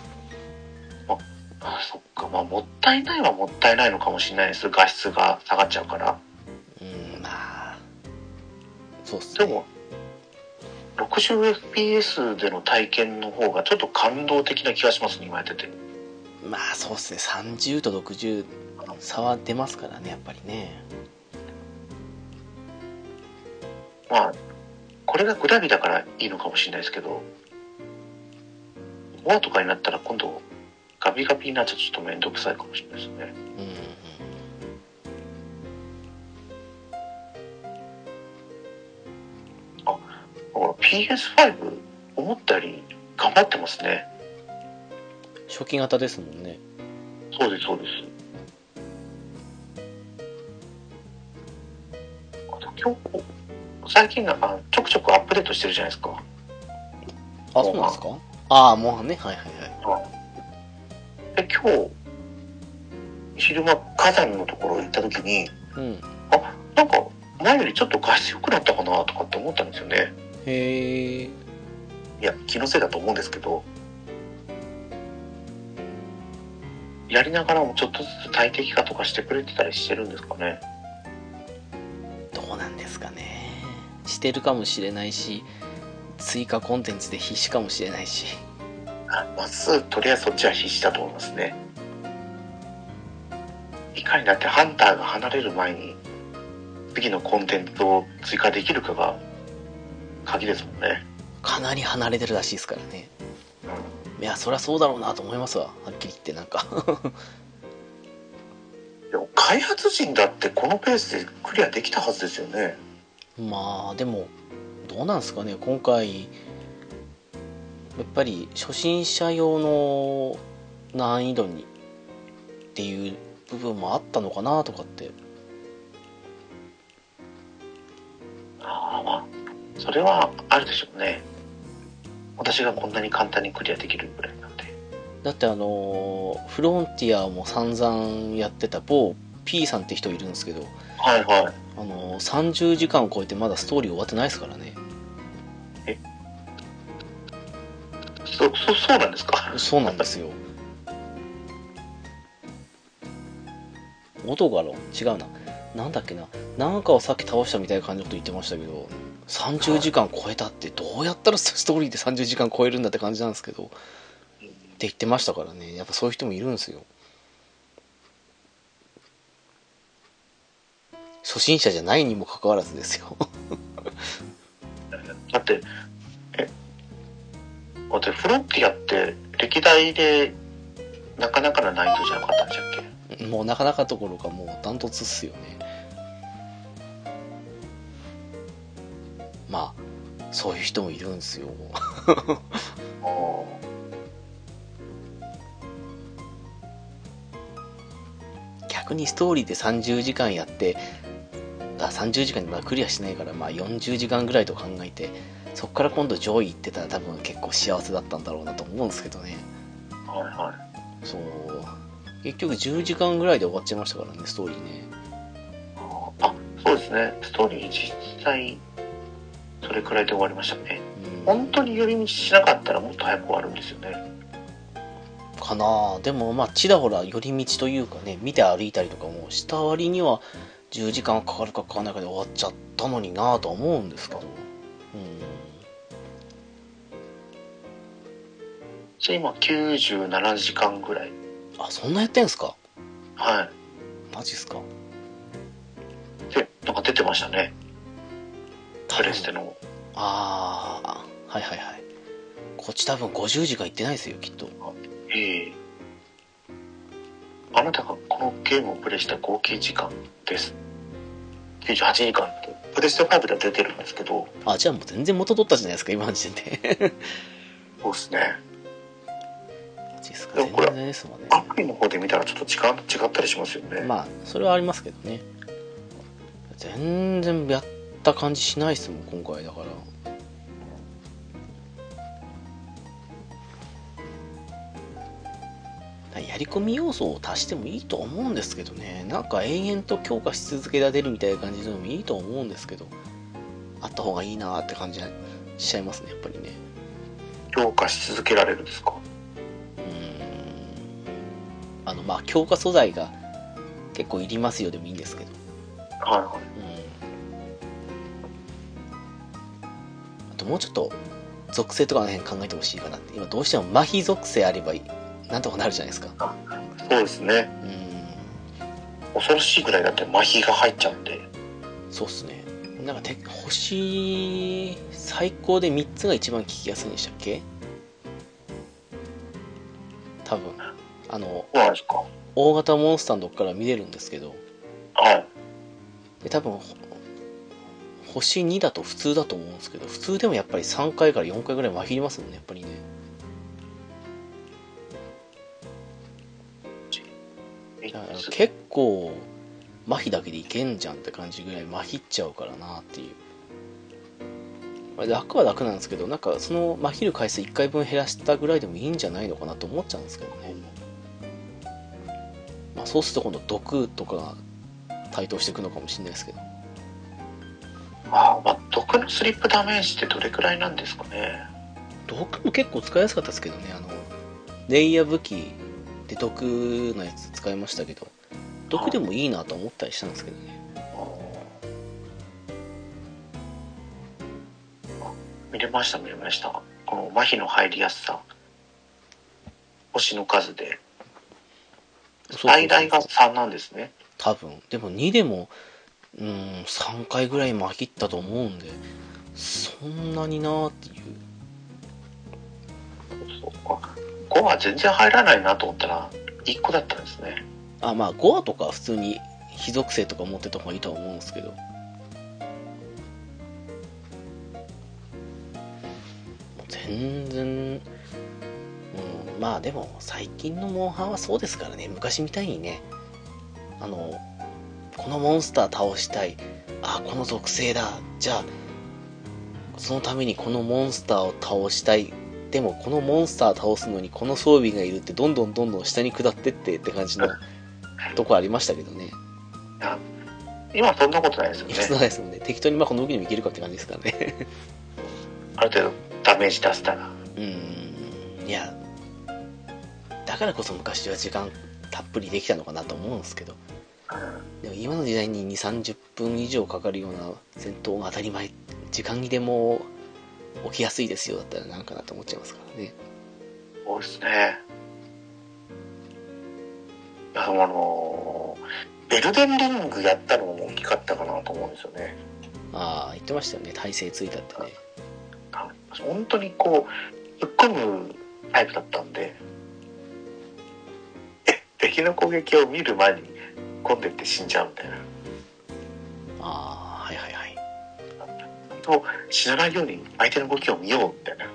そっか、もったいないはもったいないのかもしれないです。画質が下がっちゃうから。 そうっすね。 でも 60fps での体験の方がちょっと感動的な気がしますね、今やってて。 まあそうですね、30と60差は出ますからね、やっぱりね。 まあこれがグラビだからいいのかもしれないですけど、4とかになったら今度ガビガビになっちゃうとちょっと面倒くさいかもしれないですね。PS5 思ったより頑張ってますね。 初期型ですもんね。 そうですそうです。あと今日最近なんかちょくちょくアップデートしてるじゃないですか。 あ、そうなんですか。ああ、もうね、はいはいはい。 で今日昼間火山のところ行った時に、あ、なんか前よりちょっと画質良くなったかなとかって思ったんですよね。 へえ。いや、気のせいだと思うんですけど、やりながらもちょっとずつ最適化とかしてくれてたりしてるんですかね。 どうなんですかね。してるかもしれないし、追加コンテンツで必死かもしれないし。 まずとりあえずそっちは必死だと思いますね。いかにだってハンターが離れる前に次のコンテンツを追加できるかが鍵ですもんね。 かなり離れてるらしいですからね。いや、そりゃそうだろうなと思いますわ、はっきり言ってなんかでも開発陣だってこのペースでクリアできたはずですよね。 まあでもどうなんですかね、今回やっぱり初心者用の難易度にっていう部分もあったのかなとかって。 まあそれはあるでしょうね。私がこんなに簡単にクリアできるぐらいなんで。 だってフロンティアも散々やってた某 P さんって人いるんですけど、 はいはい。 30時間を超えてまだストーリー終わってないですからね。 そうなんですか。 そうなんですよ。音が違うな。なんだっけな。なんかをさっき倒したみたいな感じのこと言ってましたけど、30時間超えたってどうやったらストーリーで30時間超えるんだって感じなんですけど、って言ってましたからね。やっぱそういう人もいるんですよ。初心者じゃないにもかかわらずですよ。 だってフロンティアって歴代でなかなかの難易度じゃなかったんでしたっけ。 もうなかなかどころかもうダントツっすよね。まあそういう人もいるんですよ。逆にストーリーで30時間やって30時間にまだクリアしないから、まあ40時間ぐらいと考えて、そっから今度上位行ってたら多分結構幸せだったんだろうなと思うんですけどね。 はいはい。 そう結局10時間ぐらいで終わっちゃいましたからね、ストーリーね。 そうですね。ストーリー実際それくらいで終わりましたね。本当に寄り道しなかったらもっと早く終わるんですよね。 かな。でもまあちらほら寄り道というかね、見て歩いたりとかもした割には10時間かかるかかかんないかで終わっちゃったのになぁとは思うんですけど。 じゃあ今97時間ぐらい。 あ、そんなやってんすか。 はい。 マジっすか。 で、なんか出てましたね。プレステの。 はいはいはい。こっち多分50時間いってないですよ、きっと。 あなたがこのゲームをプレイした合計時間です。98時間ってプレステ5では出てるんですけど。 じゃあもう全然元取ったじゃないですか、今の時点で。 そうですね。 マジっすか。 でもこれ全然ですもんね。 アプリの方で見たらちょっと違ったりしますよね。 まあそれはありますけどね。全然やった感じしないっすもん、今回だから。やり込み要素を足してもいいと思うんですけどね。なんか延々と強化し続けられるみたいな感じでもいいと思うんですけど、あった方がいいなーって感じしちゃいますね、やっぱりね。 強化し続けられるんですか。 まあ強化素材が結構いりますよでもいいんですけど。 はいはい。 あともうちょっと属性とかの辺考えてほしいかなって。今どうしても麻痺属性あればいなんとかなるじゃないですか。 そうですね。恐ろしいぐらいだって麻痺が入っちゃうんで。 そうっすね。なんか星最高で3つが一番効きやすいんでしたっけ？多分そうなんですか。 大型モンスターのとこから見れるんですけど、 はい。 で多分星2だと普通だと思うんですけど、普通でもやっぱり3回から4回ぐらいまひりますもんね、やっぱりね。結構麻痺だけでいけんじゃんって感じぐらい麻痺っちゃうからなっていう。楽は楽なんですけど、なんかその麻痺る回数1回分減らしたぐらいでもいいんじゃないのかなと思っちゃうんですけどね。まあ、そうすると今度毒とかが台頭していくのかもしれないですけど。 まあ毒のスリップダメージってどれくらいなんですかね。 毒も結構使いやすかったですけどね。レイヤー武器で毒のやつ使いましたけど、毒でもいいなと思ったりしたんですけどね。 見れました。この麻痺の入りやすさ、星の数で最大が3なんですね。 多分でも2でも3回ぐらいまひったと思うんで、そんなになーっていう。 そうか、5は全然入らないなと思ったら1個だったんですね。 まあ5話とか普通に非属性とか持ってた方がいいとは思うんですけど、全然まあでも最近のモンハンはそうですからね。昔みたいにね、このモンスター倒したい、この属性だ、じゃあそのためにこのモンスターを倒したい、でもこのモンスター倒すのにこの装備がいるって、どんどん下に下ってって感じのとこありましたけどね。 今そんなことないですよね。 そうないですもんね。適当にこの動きでもいけるかって感じですからね。 ある程度ダメージ出したら。 いや、だからこそ昔は時間たっぷりできたのかなと思うんですけど、でも今の時代に2、30分以上かかるような戦闘が当たり前、時間にでも起きやすいですよだったらなんかなと思っちゃいますからね。 そうですね。いや、エルデンリングやったのも大きかったかなと思うんですよね。 言ってましたよね、耐性ついたってね。 本当にこう突っ込むタイプだったんで、敵の攻撃を見る前に込んでって死んじゃうみたいな。 はいはいはい。 と死なないように相手の動きを見ようみたいな。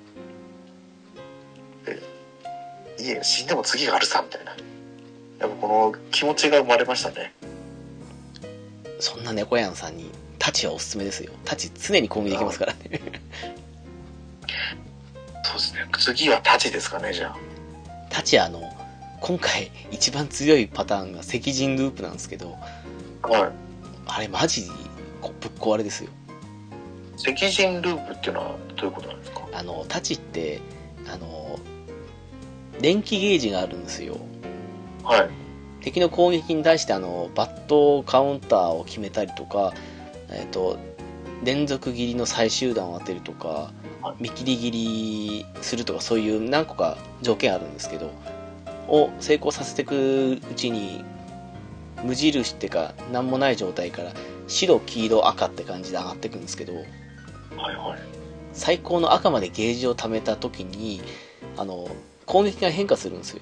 で、いえ死んでも次があるさみたいな。やっぱこの気持ちが生まれましたね。 そんな猫やんさんにタチはおすすめですよ。タチ常に攻撃できますからね。 そうですね。次はタチですかね、じゃあ。 タチ今回一番強いパターンが赤人ループなんですけど、あれマジぶっ壊れですよ。 赤人ループっていうのはどういうことなんですか？ タチって電気ゲージがあるんですよ。 はい。 敵の攻撃に対してバットカウンターを決めたりとか、連続斬りの最終弾を当てるとか、見切り斬りするとか、そういう何個か条件あるんですけど、を成功させていくうちに無印ってか何もない状態から白黄色赤って感じで上がっていくんですけど、最高の赤までゲージを貯めた時に攻撃が変化するんですよ。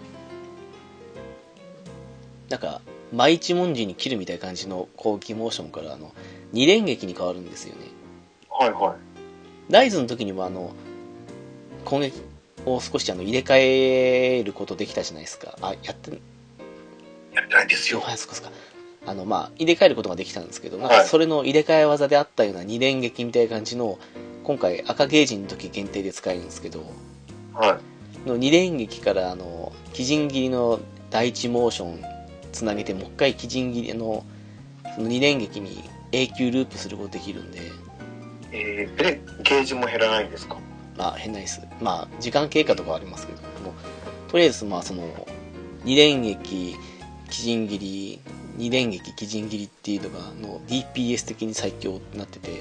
なんか真一文字に切るみたいな感じの攻撃モーションから二連撃に変わるんですよね。ライズの時にも攻撃を少し入れ替えることできたじゃないですか。やってないですよ。 入れ替えることができたんですけど、なんかそれの入れ替え技であったような二連撃みたいな感じの、今回赤ゲージの時限定で使えるんですけど、の二連撃から鬼人斬りの第一モーションつなげて、もう一回鬼人斬りのその二連撃に永久ループすることできるんで。 ゲージも減らないんですか？ 減らないです。時間経過とかはありますけども、とりあえずその二連撃鬼人斬り、二連撃鬼人斬りっていうのがDPS 的に最強になってて、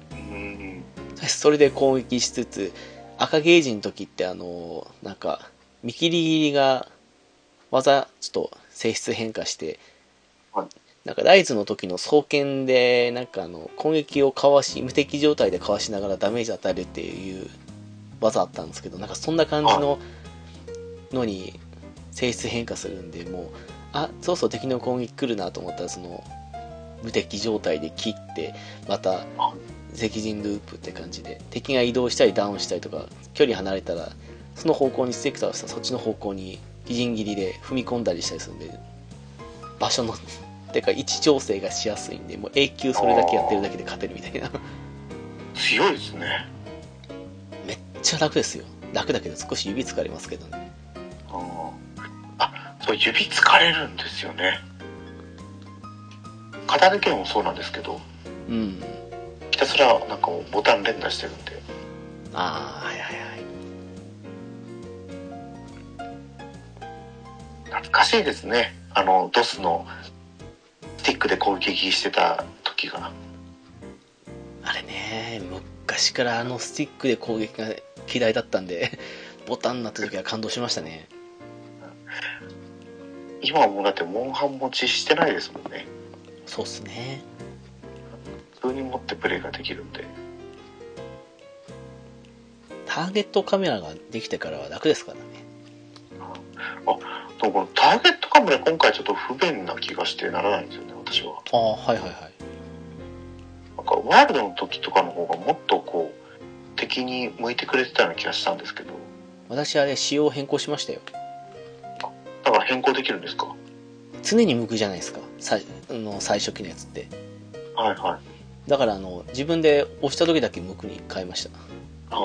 それで攻撃しつつ、赤ゲージの時ってなんか見切りが技ちょっと性質変化して、 はい、 なんかライズの時の双剣でなんか攻撃をかわし、無敵状態でかわしながらダメージ与えるっていう技あったんですけど、なんかそんな感じののに性質変化するんで、もうそうそう敵の攻撃来るなと思ったら、その無敵状態で切ってまた敵陣ループって感じで、敵が移動したりダウンしたりとか距離離れたらその方向にステクターをしたらそっちの方向に擬人斬りで踏み込んだりしたりするんで、場所のてか位置調整がしやすいんで、もう永久それだけやってるだけで勝てるみたいな。 強いですね。 めっちゃ楽ですよ。楽だけど少し指疲れますけどね。 そう、指疲れるんですよね。片手剣もそうなんですけど、 うん、 ひたすらなんかボタン連打してるんで。 はいはいはい。 懐かしいですね。ドスのスティックで攻撃してた時が。 あれね、昔からスティックで攻撃が嫌いだったんでボタンになった時は感動しましたね。 今はもうだってモンハン持ちしてないですもんね。 そうっすね。 普通に持ってプレイができるんで。 ターゲットカメラができてからは楽ですからね。 でもこのターゲットカメラ今回ちょっと不便な気がしてならないんですよね、私は。 はいはいはい。 なんかワールドの時とかの方がもっとこう敵に向いてくれてたような気がしたんですけど。 私あれ仕様変更しましたよ。 だから変更できるんですか？ 常に向くじゃないですか、最初期のやつって。 はいはい。 だから自分で押した時だけ向くに変えました。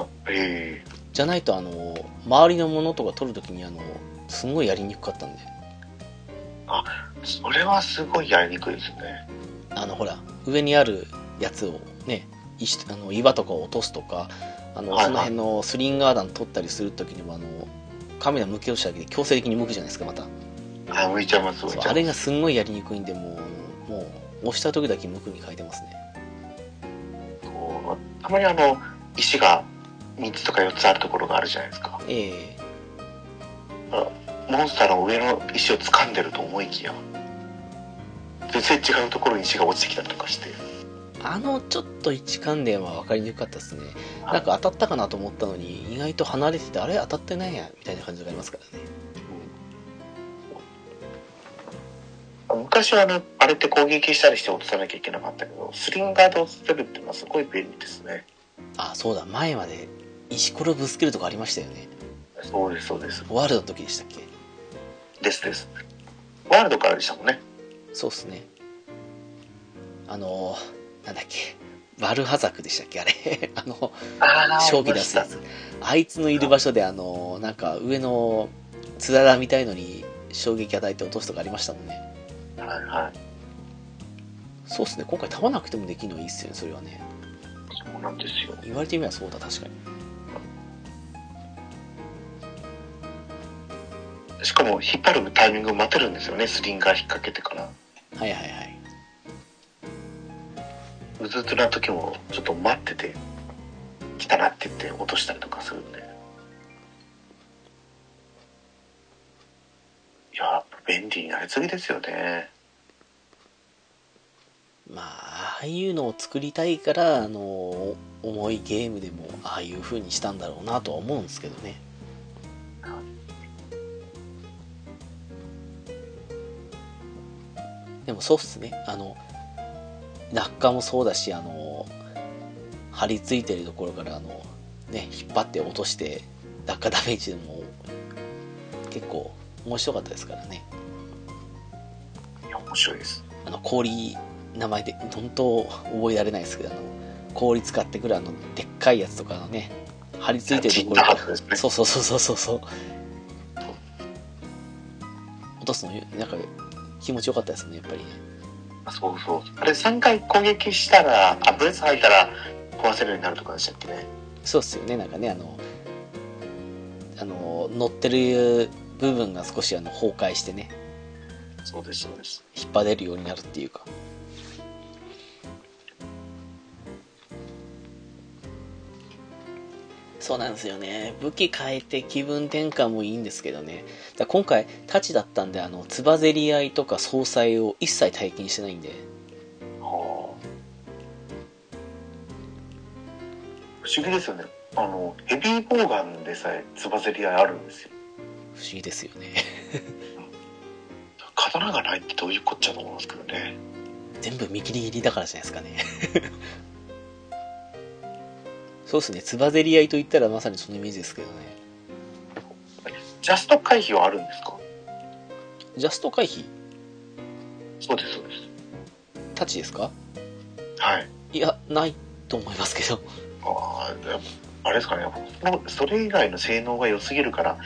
じゃないと周りのものとか取る時にすごいやりにくかったんで。 それはすごいやりにくいですね。 ほら上にあるやつをね、岩とかを落とすとかその辺のスリンガー弾取ったりする時にもカメラ向けをしただけで強制的に向くじゃないですか、また。 向いちゃいます。 あれがすんごいやりにくいんで、もう押した時だけ向くに変えてますね。 たまに石が3つとか4つあるところがあるじゃないですか。モンスターの上の石を掴んでると思いきや全然違うところに石が落ちてきたりとかして、 ちょっと位置関連は分かりにくかったですね。なんか当たったかなと思ったのに意外と離れてて、あれ当たってないやみたいな感じがありますからね。 昔はあれって攻撃したりして落とさなきゃいけなかったけど、スリンガーで落とせるっていうのはすごい便利ですね。 そうだ、前まで石ころぶつけるとかありましたよね。 そうですそうです。 ワールドの時でしたっけ？ ですワールドからでしたもんね。 そうっすね。なんだっけ、バルハザクでしたっけ、あれ将棋出すやつ。あいつのいる場所でなんか上のつららみたいのに衝撃与えて落とすとかありましたもんね。 はいはい。 そうっすね、今回弾なくてもできるのいいっすよね、それはね。 そうなんですよ。 言われてみればそうだ、確かに。 しかも引っ張るタイミングを待てるんですよね、スリンガー引っ掛けてから。 はいはいはい。 うずうつな時もちょっと待ってて来たなって言って落としたりとかするんで、いや便利になりすぎですよね。 ああいうのを作りたいから重いゲームでもああいう風にしたんだろうなとは思うんですけどね。でもそうっすね、落下もそうだし、張り付いてるところからね、引っ張って落として落下ダメージでも結構面白かったですからね。 いや面白いです。 氷、名前で本当覚えられないですけど、氷使ってくるでっかいやつとかのね、張り付いてるところから、ね、そう落とすのなんか気持ちよかったですね、やっぱりね。 そうあれ3回攻撃したらブレス入ったら壊せるようになるとかでしたっけね。 そうっすよね、なんかね、乗ってる部分が少し崩壊してね、 そうです引っ張れるようになるっていうか。 そうなんですよね。武器変えて気分転換もいいんですけどね。だ今回、太刀だったんで、つばぜり合いとか総裁を一切体験してないんで。 はあ。不思議ですよね。ヘビーボウガンでさえつばぜり合いあるんですよ。 不思議ですよね。 刀がないってどういうこっちゃと思うんですけどね。 全部見切り切りだからじゃないですかね。そうですね。つばぜり合いと言ったらまさにそのイメージですけどね。 ジャスト回避はあるんですか？ ジャスト回避？ そうですそうです。 太刀ですか？ はい。 いや、ないと思いますけど。 あれですかね。それ以外の性能が良すぎるから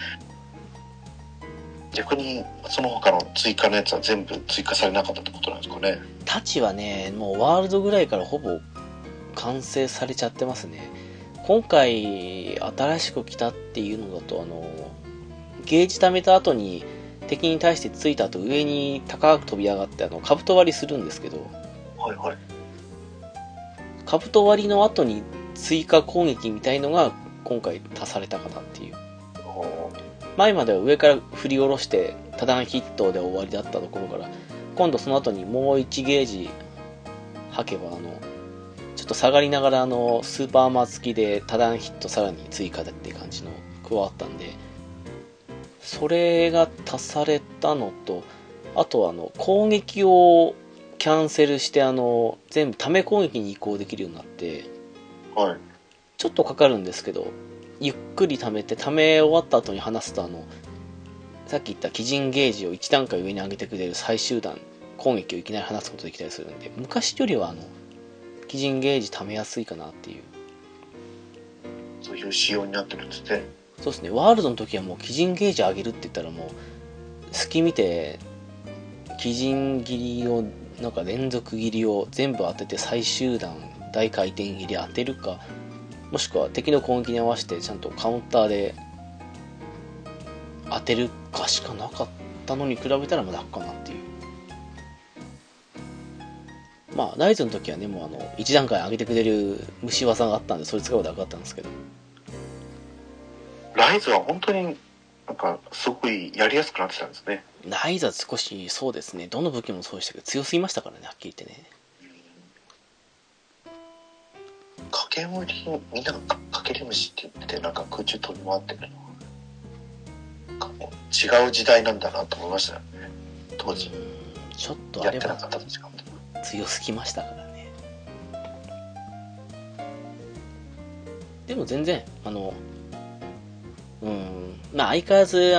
逆にその他の追加のやつは全部追加されなかったってことなんですかね。 太刀はね、もうワールドぐらいからほぼ完成されちゃってますね。今回新しく来たっていうのだとゲージ貯めた後に敵に対してついた後上に高く飛び上がって兜割りするんですけど、 はいはい、 兜割りの後に追加攻撃みたいのが今回足されたかなっていう。前までは上から振り下ろして多段ヒットで終わりだったところから今度その後にもう1ゲージ吐けばちょっと下がりながらスーパーアーマー付きで多段ヒットさらに追加でって感じの加わったんで、それが足されたのと、あと攻撃をキャンセルして全部ため攻撃に移行できるようになって、 はい、 ちょっとかかるんですけどゆっくりためてため終わった後に離すとさっき言った鬼人ゲージを1段階上に上げてくれる最終段攻撃をいきなり離すことできたりするんで、昔よりは鬼人ゲージためやすいかなっていう、 そういう仕様になってるんですね。 そうですね。ワールドの時はもう鬼人ゲージ上げるって言ったらもう隙見て鬼人斬りをなんか連続斬りを全部当てて最終段大回転斬り当てるか、もしくは敵の攻撃に合わせてちゃんとカウンターで当てるかしかなかったのに比べたら楽かなっていう。まあライズの時はねもう1段階上げてくれる虫技があったんでそれ使うだけだったんですけど、 ライズは本当になんかすごいやりやすくなってたんですね。 ライズは少しそうですね、どの武器もそうでしたけど強すぎましたからね、はっきり言ってね。 かけむり、みんながかけり虫って言っててなんか空中飛び回ってるの違う時代なんだなと思いましたよね、当時。 ちょっとあれは強すぎましたからね。でも全然まあ相変わらず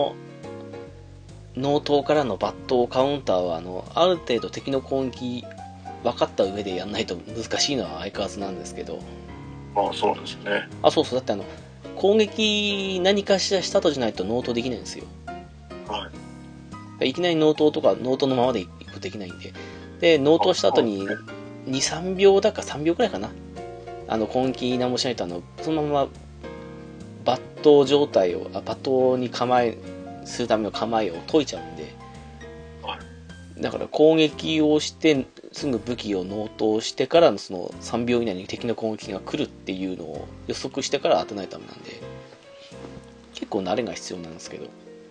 納刀からの抜刀カウンターはある程度敵の攻撃分かった上でやんないと難しいのは相変わらずなんですけど。 ああ、そうですね。 そうそう、だって攻撃何かしらした後じゃないと納刀できないんですよ。 はい。 いきなり納刀とか納刀のままでいくとできないんで、で納刀した後に2、3秒だか3秒くらいかな、攻撃何もしないとそのまま抜刀状態を抜刀に構えするための構えを解いちゃうんで、だから攻撃をしてすぐ武器を納刀してからのその3秒以内に敵の攻撃が来るっていうのを予測してから当てないとダメなんで、結構慣れが必要なんですけど、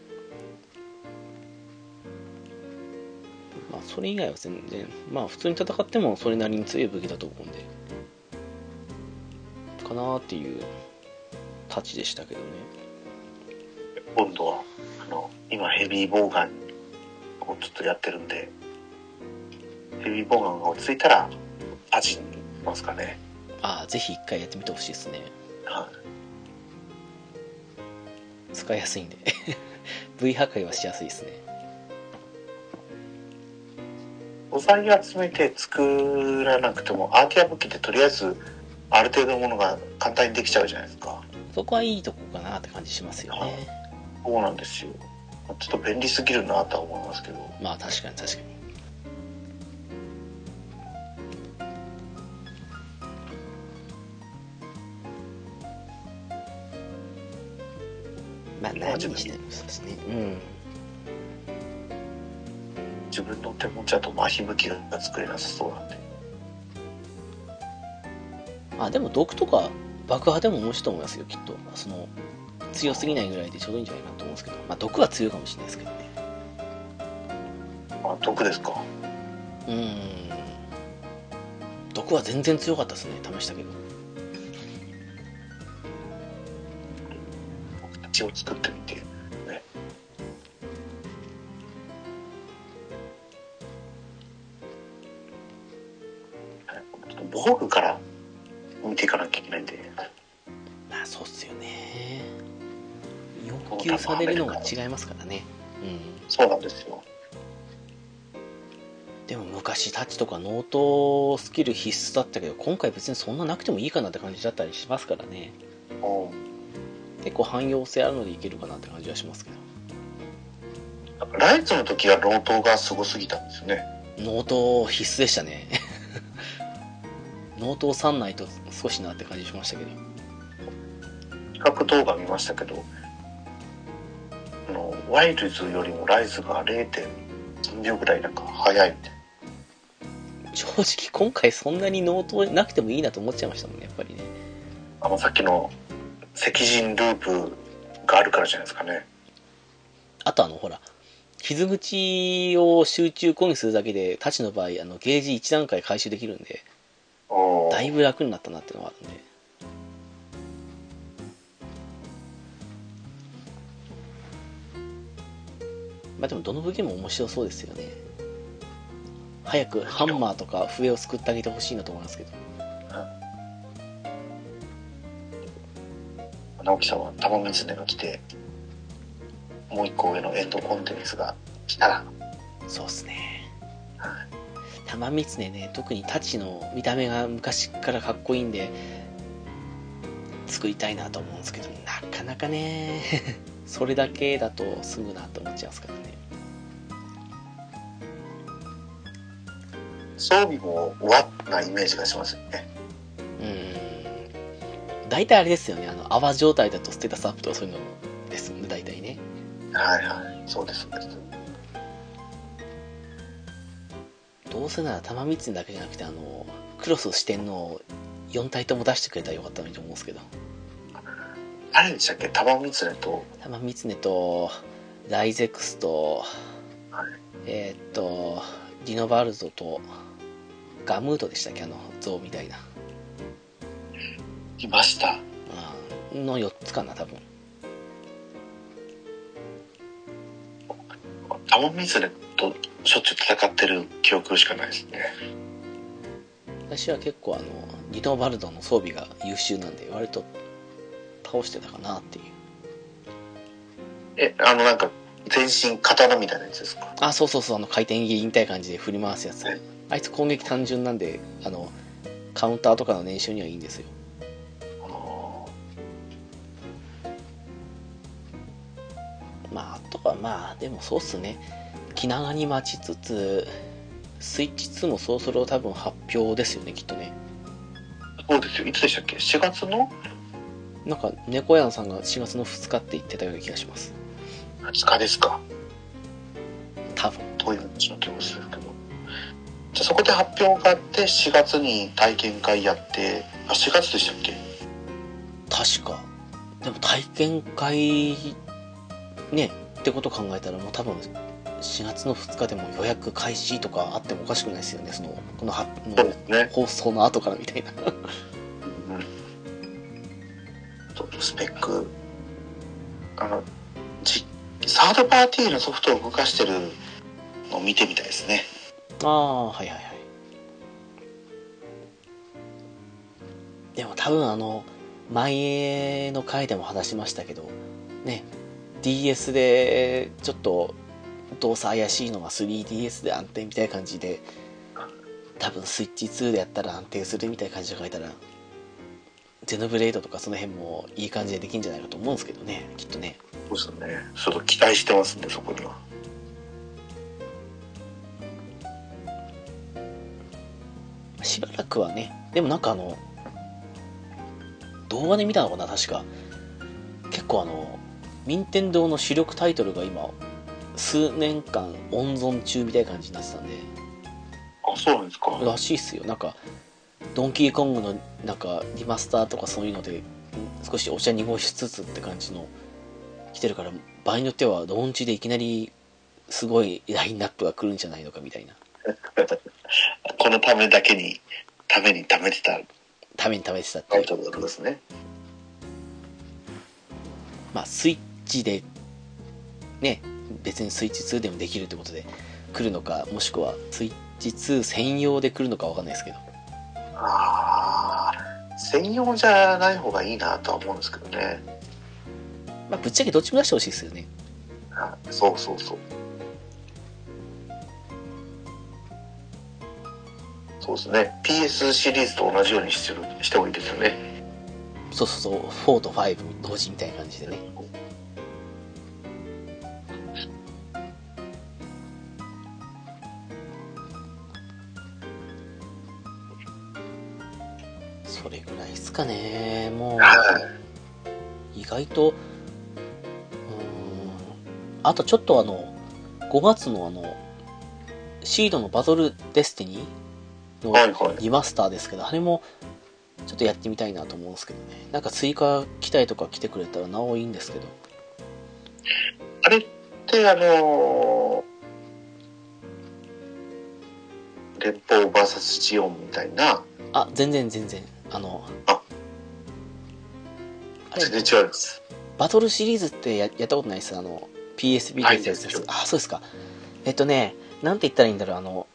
まあそれ以外は全然まあ普通に戦ってもそれなりに強い武器だと思うんでかなーっていうタッチでしたけどね。 今度は今ヘビーボウガンをちょっとやってるんで、ヘビーボウガンが落ち着いたら味に行きますかね。 ぜひ一回やってみてほしいですね。 はい、 使いやすいんでV 破壊はしやすいですね。 素材集めて作らなくてもアーティア武器ってとりあえずある程度のものが簡単にできちゃうじゃないですか。 そこはいいとこかなって感じしますよね。 そうなんですよ。ちょっと便利すぎるなとは思いますけど。 まあ確かに確かに。まあ何にしてもそうですね。 自分の手持ちだと麻痺武器が作れなさそうなんで。 でも毒とか爆破でも面白いと思いますよ、きっと。その強すぎないぐらいでちょうどいいんじゃないかなと思うんですけど、まあ毒は強いかもしれないですけどね。 あ、毒ですか。 毒は全然強かったですね、試したけど。 血を作ってみてね。防具から見ていかなきゃいけないんで。 まあそうっすよね。要求されるのが違いますからね。 そうなんですよ。 でも昔タッチとかノートスキル必須だったけど、今回別にそんななくてもいいかなって感じだったりしますからね。結構汎用性あるのでいけるかなって感じはしますけど。ライツの時はノートがすごすぎたんですよね。 ノート必須でしたね。ノートを3ないと少しなって感じしましたけど。 比較動画見ましたけど、ワイルズよりもライズが 0.3 秒ぐらいなんか早いみたいな。 正直今回そんなにノートなくてもいいなと思っちゃいましたもんね、やっぱりね。 さっきの赤人ループがあるからじゃないですかね。 あとほら、傷口を集中攻撃するだけで、タチの場合、ゲージ1段階回収できるんで、だいぶ楽になったなっていうのがあるんで。まあでもどの武器も面白そうですよね。早くハンマーとか笛を救ってあげてほしいなと思いますけど。 直樹さんは玉狐が来て、もう一個上のエンドコンテンツが来たら。 そうっすね。玉狐ね、特にタチの見た目が昔からかっこいいんで作りたいなと思うんですけど、なかなかねそれだけだと済むなと思っちゃいますからね。 装備もワッなイメージがしますよね。 大体あれですよね、泡状態だとステータスアップとかそういうのですよね、大体ね。 はいはい、そうですそうです。 どうせなら玉三つだけじゃなくてクロス四天王4体とも出してくれたらよかったのにと思うんですけど。 誰でしたっけ？玉三つとライゼクスと、はい、ディノバルドとガムートでしたっけ、象みたいな。 いました。 の4つかな、多分。 玉三つとしょっちゅう戦ってる記憶しかないですね。 私は結構ディノバルドの装備が優秀なんで割と倒してたかなっていう。 なんか全身刀みたいなやつですか？ あ、そう回転切りみたいな感じで振り回すやつ。あいつ攻撃単純なんでカウンターとかの練習にはいいんですよ。まああとはまあでもそうっすね、気長に待ちつつスイッチ2もそろそろ多分発表ですよね、きっとね。 そうですよ。いつでしたっけ？4月の？ なんか猫やんさんが4月の2日って言ってたような気がします。 2日ですか？ 多分。 どういう話の気もするけど。じゃあそこで発表があって4月に体験会やって、4月でしたっけ？ 確か。でも体験会ねってこと考えたらもう多分4月の2日でも予約開始とかあってもおかしくないですよね。この放送の後からみたいな。 スペックサードパーティーのソフトを動かしてるのを見てみたいですね。 はいはいはい。でも多分前の回でも話しましたけどね、 DS でちょっと動作怪しいのが 3DS で安定みたいな感じで、多分スイッチ2でやったら安定するみたいな感じで書いたらゼノブレードとかその辺もいい感じでできるんじゃないかと思うんですけどね、きっとね。 そうですね、ちょっと期待してますんで、そこには。 しばらくはね。でもなんか動画で見たのかな、確か結構任天堂の主力タイトルが今数年間温存中みたいな感じになってたんで。 あ、そうなんですか。 らしいっすよ。なんかドンキーコングのなんかリマスターとかそういうので少しお茶濁しつつって感じの来てるから、場合によってはローンチでいきなりすごいラインナップが来るんじゃないのかみたいな。 このためだけにために貯めてたってことですね。 まあスイッチでね、別にスイッチ2でもできるってことで来るのか、もしくはスイッチ2専用で来るのかわかんないですけど。 専用じゃない方がいいなとは思うんですけどね。 まあぶっちゃけどっちも出してほしいですよね。 そう。そうですね。PS シリーズと同じようにしてもいいですよね。 そう、4と5同時みたいな感じでね。それぐらいですかね。もう、意外と、あとちょっと5月のシードのバトルデスティニーのリマスターですけど、あれもちょっとやってみたいなと思うんですけどね。なんか追加機体とか来てくれたらなおいいんですけど。 あれって連邦 VS ジオンみたいな。 全然。 あれ全然違います。 バトルシリーズってやったことないです。PSP でやつです。そうですか。なんて言ったらいいんだろう。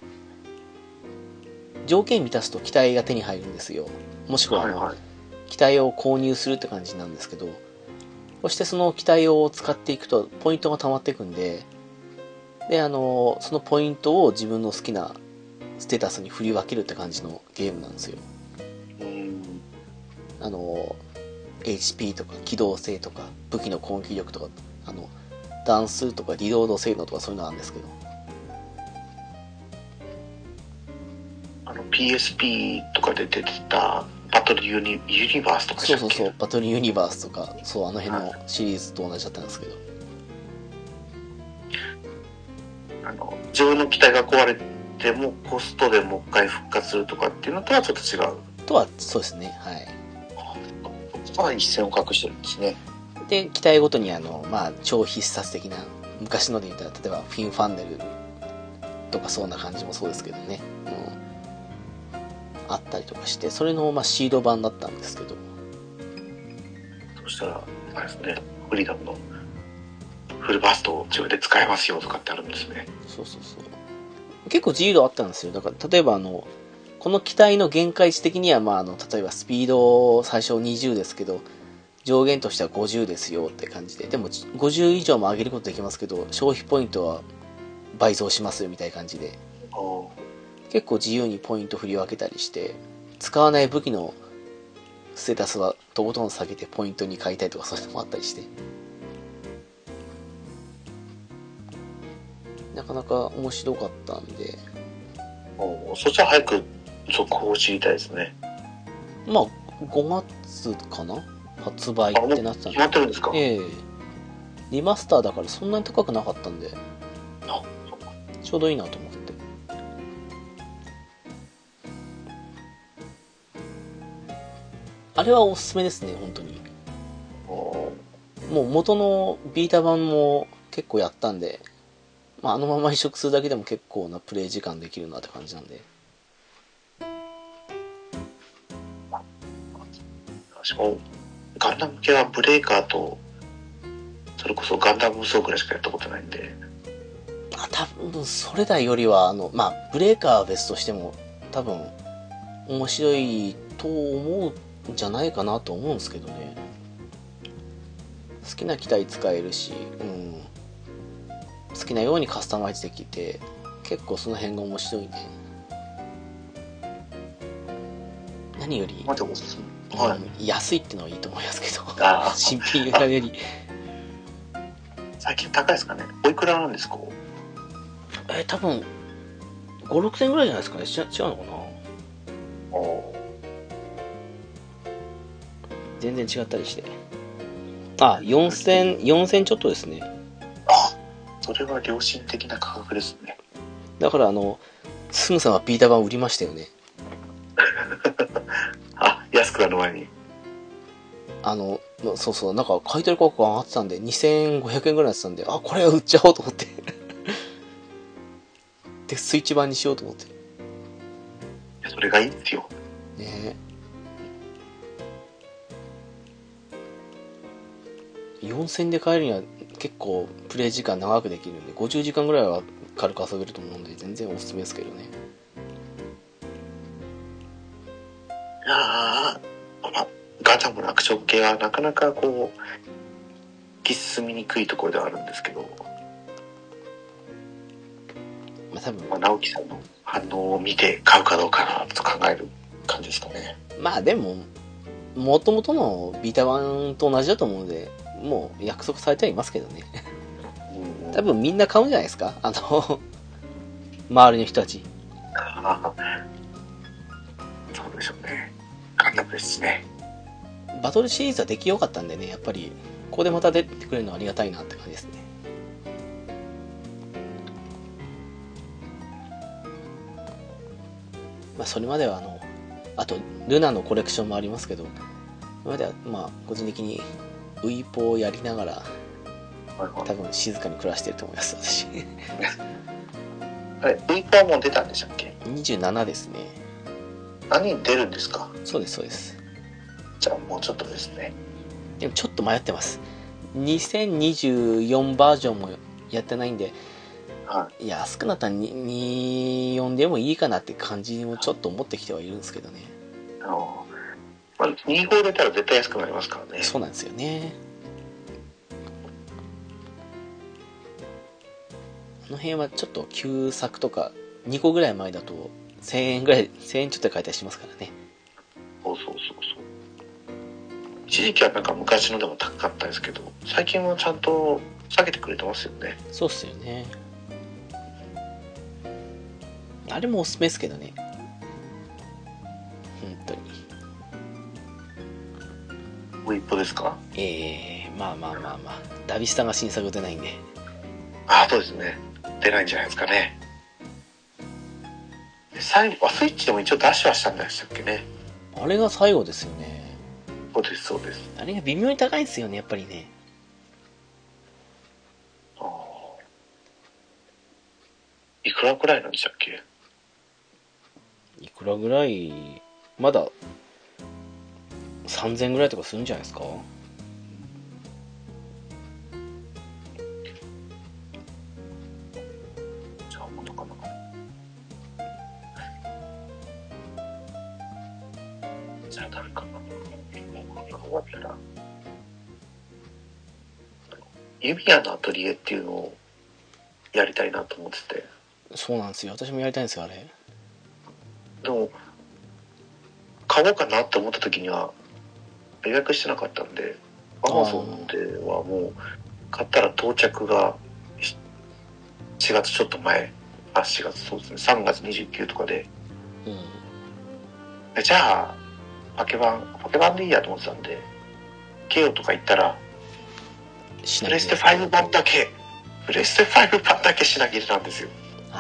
条件満たすと機体が手に入るんですよ。もしくは機体を購入するって感じなんですけど、そしてその機体を使っていくとポイントが溜まっていくんで、そのポイントを自分の好きなステータスに振り分けるって感じのゲームなんですよ。HP とか機動性とか武器の攻撃力とか弾数とかリロード性能とかそういうのなんですけど、 PSP とかで出てたバトルユニバースとかそうバトルユニバースとかあの辺のシリーズと同じだったんですけど、 自分の機体が壊れてもコストでもう一回復活するとかっていうのとはちょっと違うとは。そうですね。 はい。一線を画してるんですね。 で機体ごとに超必殺的な昔ので言ったら例えばフィンファンネルとかそんな感じもそうですけどね、あったりとかして、それのシード版だったんですけど、 そしたらあれですね、フリーダムのフルバーストを自分で使えますよとかってあるんですね。 そう結構自由度あったんですよ。だから例えばこの機体の限界値的には例えばスピード最初20ですけど上限としては50ですよって感じで、でも50以上も上げることできますけど消費ポイントは倍増しますよみたいな感じで、結構自由にポイント振り分けたりして、使わない武器のステータスはとことん下げてポイントに変えたいとかそういうのもあったりして、なかなか面白かったんで、 そっちは早く続報を知りたいですね。 5月かな発売ってなってたんで。 決まってるんですか？ リマスターだからそんなに高くなかったんで、ちょうどいいなと思って。あれはおすすめですね、本当に。もう元のビータ版も結構やったんで、あのまま移植するだけでも結構なプレイ時間できるなって感じなんで。 私もガンダム系はブレイカーとそれこそガンダム無双ぐらいしかやったことないんで、 多分それらよりはブレーカーは別としても多分面白いと思うんじゃないかなと思うんですけどね。好きな機体使えるし、好きなようにカスタマイズできて、結構その辺が面白いね。何より、安いってのはいいと思いますけど、新品より最近高いですかね。おいくらなんですか？ 多分5、6千ぐらいじゃないですかね。違うのかな。全然違ったりして、4000ちょっとですね。 それは良心的な価格ですね。 だからすぐさまビータ版売りましたよね。 クラの前に。 そうそう、なんか買い取り価格上がってたんで、2500円ぐらいやってたんで、あ、これは売っちゃおうと思って。で、スイッチ版にしようと思って。 それがいいっすよ。 ねえ。4000で買えるには結構プレイ時間長くできるんで、50時間ぐらいは軽く遊べると思うんで、全然おすすめですけどね。 いやガチャもアクション系はなかなかこう進みにくいところではあるんですけど、 多分、 直樹さんの反応を見て買うかどうかなと考える感じですかね。 まあでも元々のビータ版と同じだと思うので、もう約束されてはいますけどね。多分みんな買うんじゃないですか、周りの人たち。 そうでしょうね。ガンダムですしね。 バトルシリーズは出来良かったんでね、やっぱりここでまた出てくれるのはありがたいなって感じですね。まあそれまではあとルナのコレクションもありますけど、それまではまあ個人的にウイポをやりながら多分静かに暮らしてると思います、私。 あれ、ウイポはもう出たんでしたっけ ？27ですね。 何出るんですか？ そうです、そうです。 じゃあもうちょっとですね。 でもちょっと迷ってます。2024バージョンもやってないんで、いや、安くなったら24でもいいかなって感じもちょっと思ってきてはいるんですけどね。 まあ、25出たら絶対安くなりますからね。 そうなんですよね。この辺はちょっと旧作とか2個ぐらい前だと1000円ぐらい、1000円ちょっとで買えたりしますからね。 そう。一時期はなんか昔のでも高かったですけど、最近はちゃんと下げてくれてますよね。 そうっすよね。あれもおすすめですけどね。本当に。 ウイポですか？ まあ。ダビスタが新作出ないんで。 そうですね。出ないんじゃないですかね。最後はスイッチでも一応出しはしたんでしたっけね。 あれが最後ですよね。 そうです。 あれが微妙に高いんですよね、やっぱりね。 いくらくらいなんでしたっけ？ いくらぐらい、まだ3000ぐらいとかするんじゃないですか？ じゃあもっとかな。じゃあ誰かな。終わったら指輪のアトリエっていうのをやりたいなと思ってて。 そうなんですよ、私もやりたいんですよ、あれ。 でも買おうかなって思った時には予約してなかったんで、アマゾンではもう買ったら到着が4月ちょっと前、4月、そうですね、3月29とかで、じゃあパケバンでいいやと思ってたんで、ケオとか行ったらプレステ5版だけ品切れなんですよ。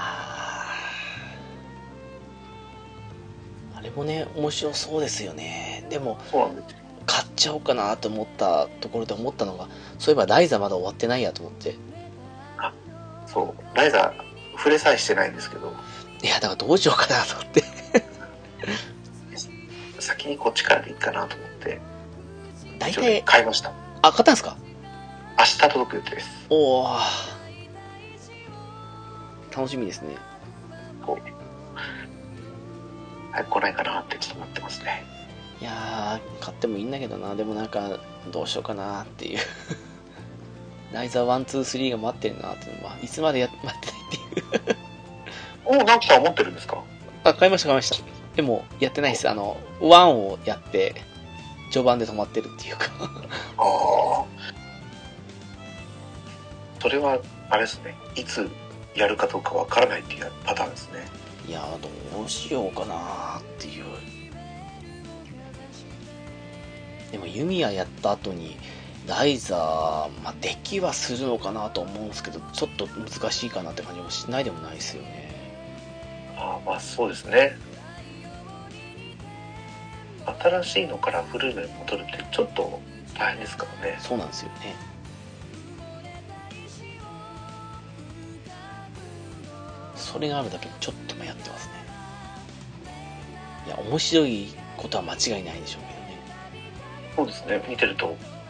あれもね、面白そうですよね。でもそうなんですよ。 買っちゃおうかなと思ったところで思ったのが、そういえばライザまだ終わってないやと思って。 そうライザ触れさえしてないんですけど、 いやだからどうしようかなと思って先にこっちからでいいかなと思って大体買いました。 買ったんですか？ 明日届く予定です。 おお、楽しみですね。 早く来ないかなってちょっと思ってますね。 いやー、買ってもいいんだけどな。でもなんかどうしようかなっていうライザー1、2、3が待ってるなっていうのは、いつまで待ってないっていう直樹さん持ってるんですか？ 買いました。でもやってないです。1をやって序盤で止まってるっていうかそれはあれですね、いつやるかどうかわからないっていうパターンですね。 いやどうしようかなっていう。でもユミヤやった後にライザー、出来はするのかなと思うんですけど、ちょっと難しいかなって感じもしないでもないですよね。 そうですね。 新しいのから古いのに戻るってちょっと大変ですからね。 そうなんですよね。それがあるだけでちょっと迷ってますね。いや、面白いことは間違いないでしょうけどね。 そうですね、見てると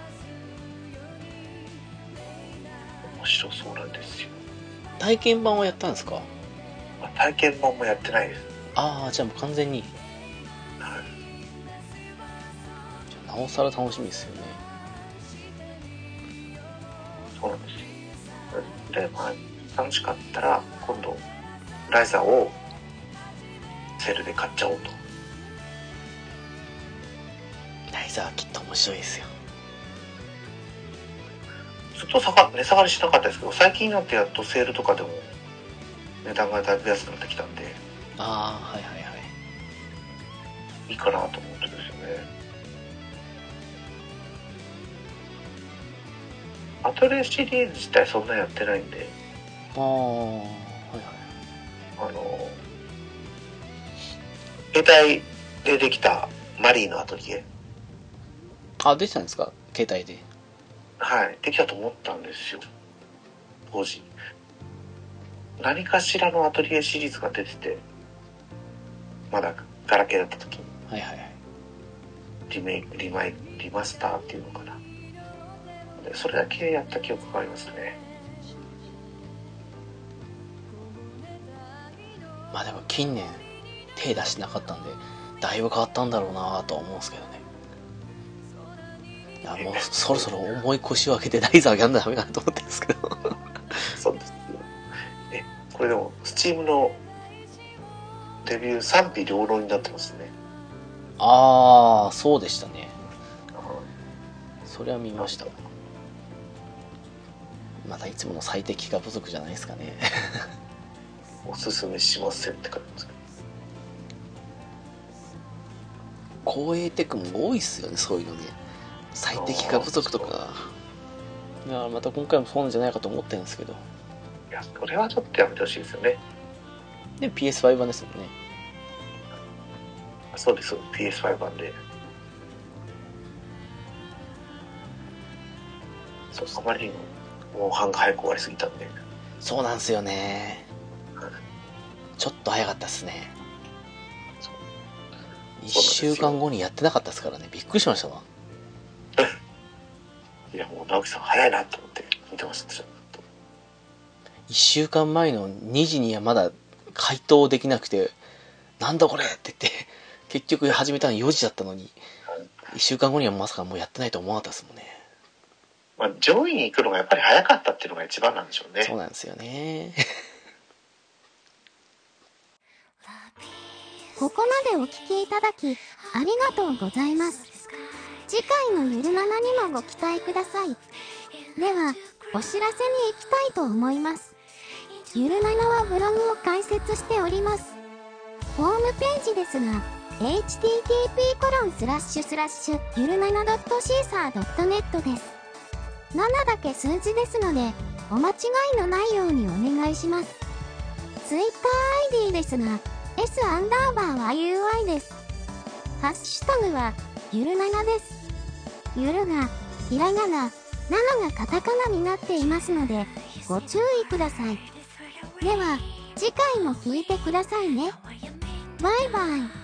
面白そうなんですよ。 体験版はやったんですか？ 体験版もやってないです。 ああ、じゃあもう完全に。 はい。 じゃあなおさら楽しみですよね。 そうなんですよ。で、まあ楽しかったら今度ライザーをセールで買っちゃおうと。 ライザーきっと面白いですよ。 ずっと値下がりしなかったですけど、最近になってやっとセールとかでも値段がだいぶ安くなってきたんで、 ああ、はいはいはい。 いいかなと思ってるんですよね。アトレシリーズ自体そんなやってないんで、 ああ、はいはい。 携帯でできたマリーのアトリエ。 あ、できたんですか？携帯で。 はい、できたと思ったんですよ、当時。何かしらのアトリエシリーズが出てて、まだガラケーだった時に。 はいはいはい。 リマスターっていうのかな。でそれだけやった記憶がありますね。 まあでも近年手出してなかったんで、だいぶ変わったんだろうなとは思うんですけどね。いや、もうそろそろ重い腰を上げてライザーやんなダメかなと思ってるんですけど。 そうです。これでもスチームのデビュー賛否両論になってますね。 ああ、そうでしたね。それは見ました。またいつもの最適化不足じゃないですかね。 おすすめしませんって感じですか。 光栄テクも多いっすよね、そういうのね。最適化不足とか。いや、また今回もそうなんじゃないかと思ってるんですけど。 いや、それはちょっとやめてほしいですよね。 で PS5 版ですもんね。 そうです、PS5 版で。そう、あまりにもモンハンが早く終わりすぎたんで。 そうなんですよね。ちょっと早かったっすね。1週間後にやってなかったですからね。びっくりしましたわ。 いや、もう直樹さん早いなと思って見てました。1 週間前の2時にはまだ回答できなくて、なんだこれって言って、結局始めたの4時だったのに、1週間後にはまさかもうやってないと思わなかったですもんね。 まあ、上位に行くのがやっぱり早かったっていうのが一番なんでしょうね。 そうなんですよね。 ここまでお聞きいただき、ありがとうございます。次回のゆるななにもご期待ください。では、お知らせに行きたいと思います。ゆるななはブログを開設しております。ホームページですが、http:// ゆるなな .caesar.net です。7だけ数字ですので、お間違いのないようにお願いします。TwitterID ですが、S_YUI です。ハッシュタグは、ゆるななです。ゆるが、ひらがな、なのがカタカナになっていますので、ご注意ください。では、次回も聞いてくださいね。バイバイ。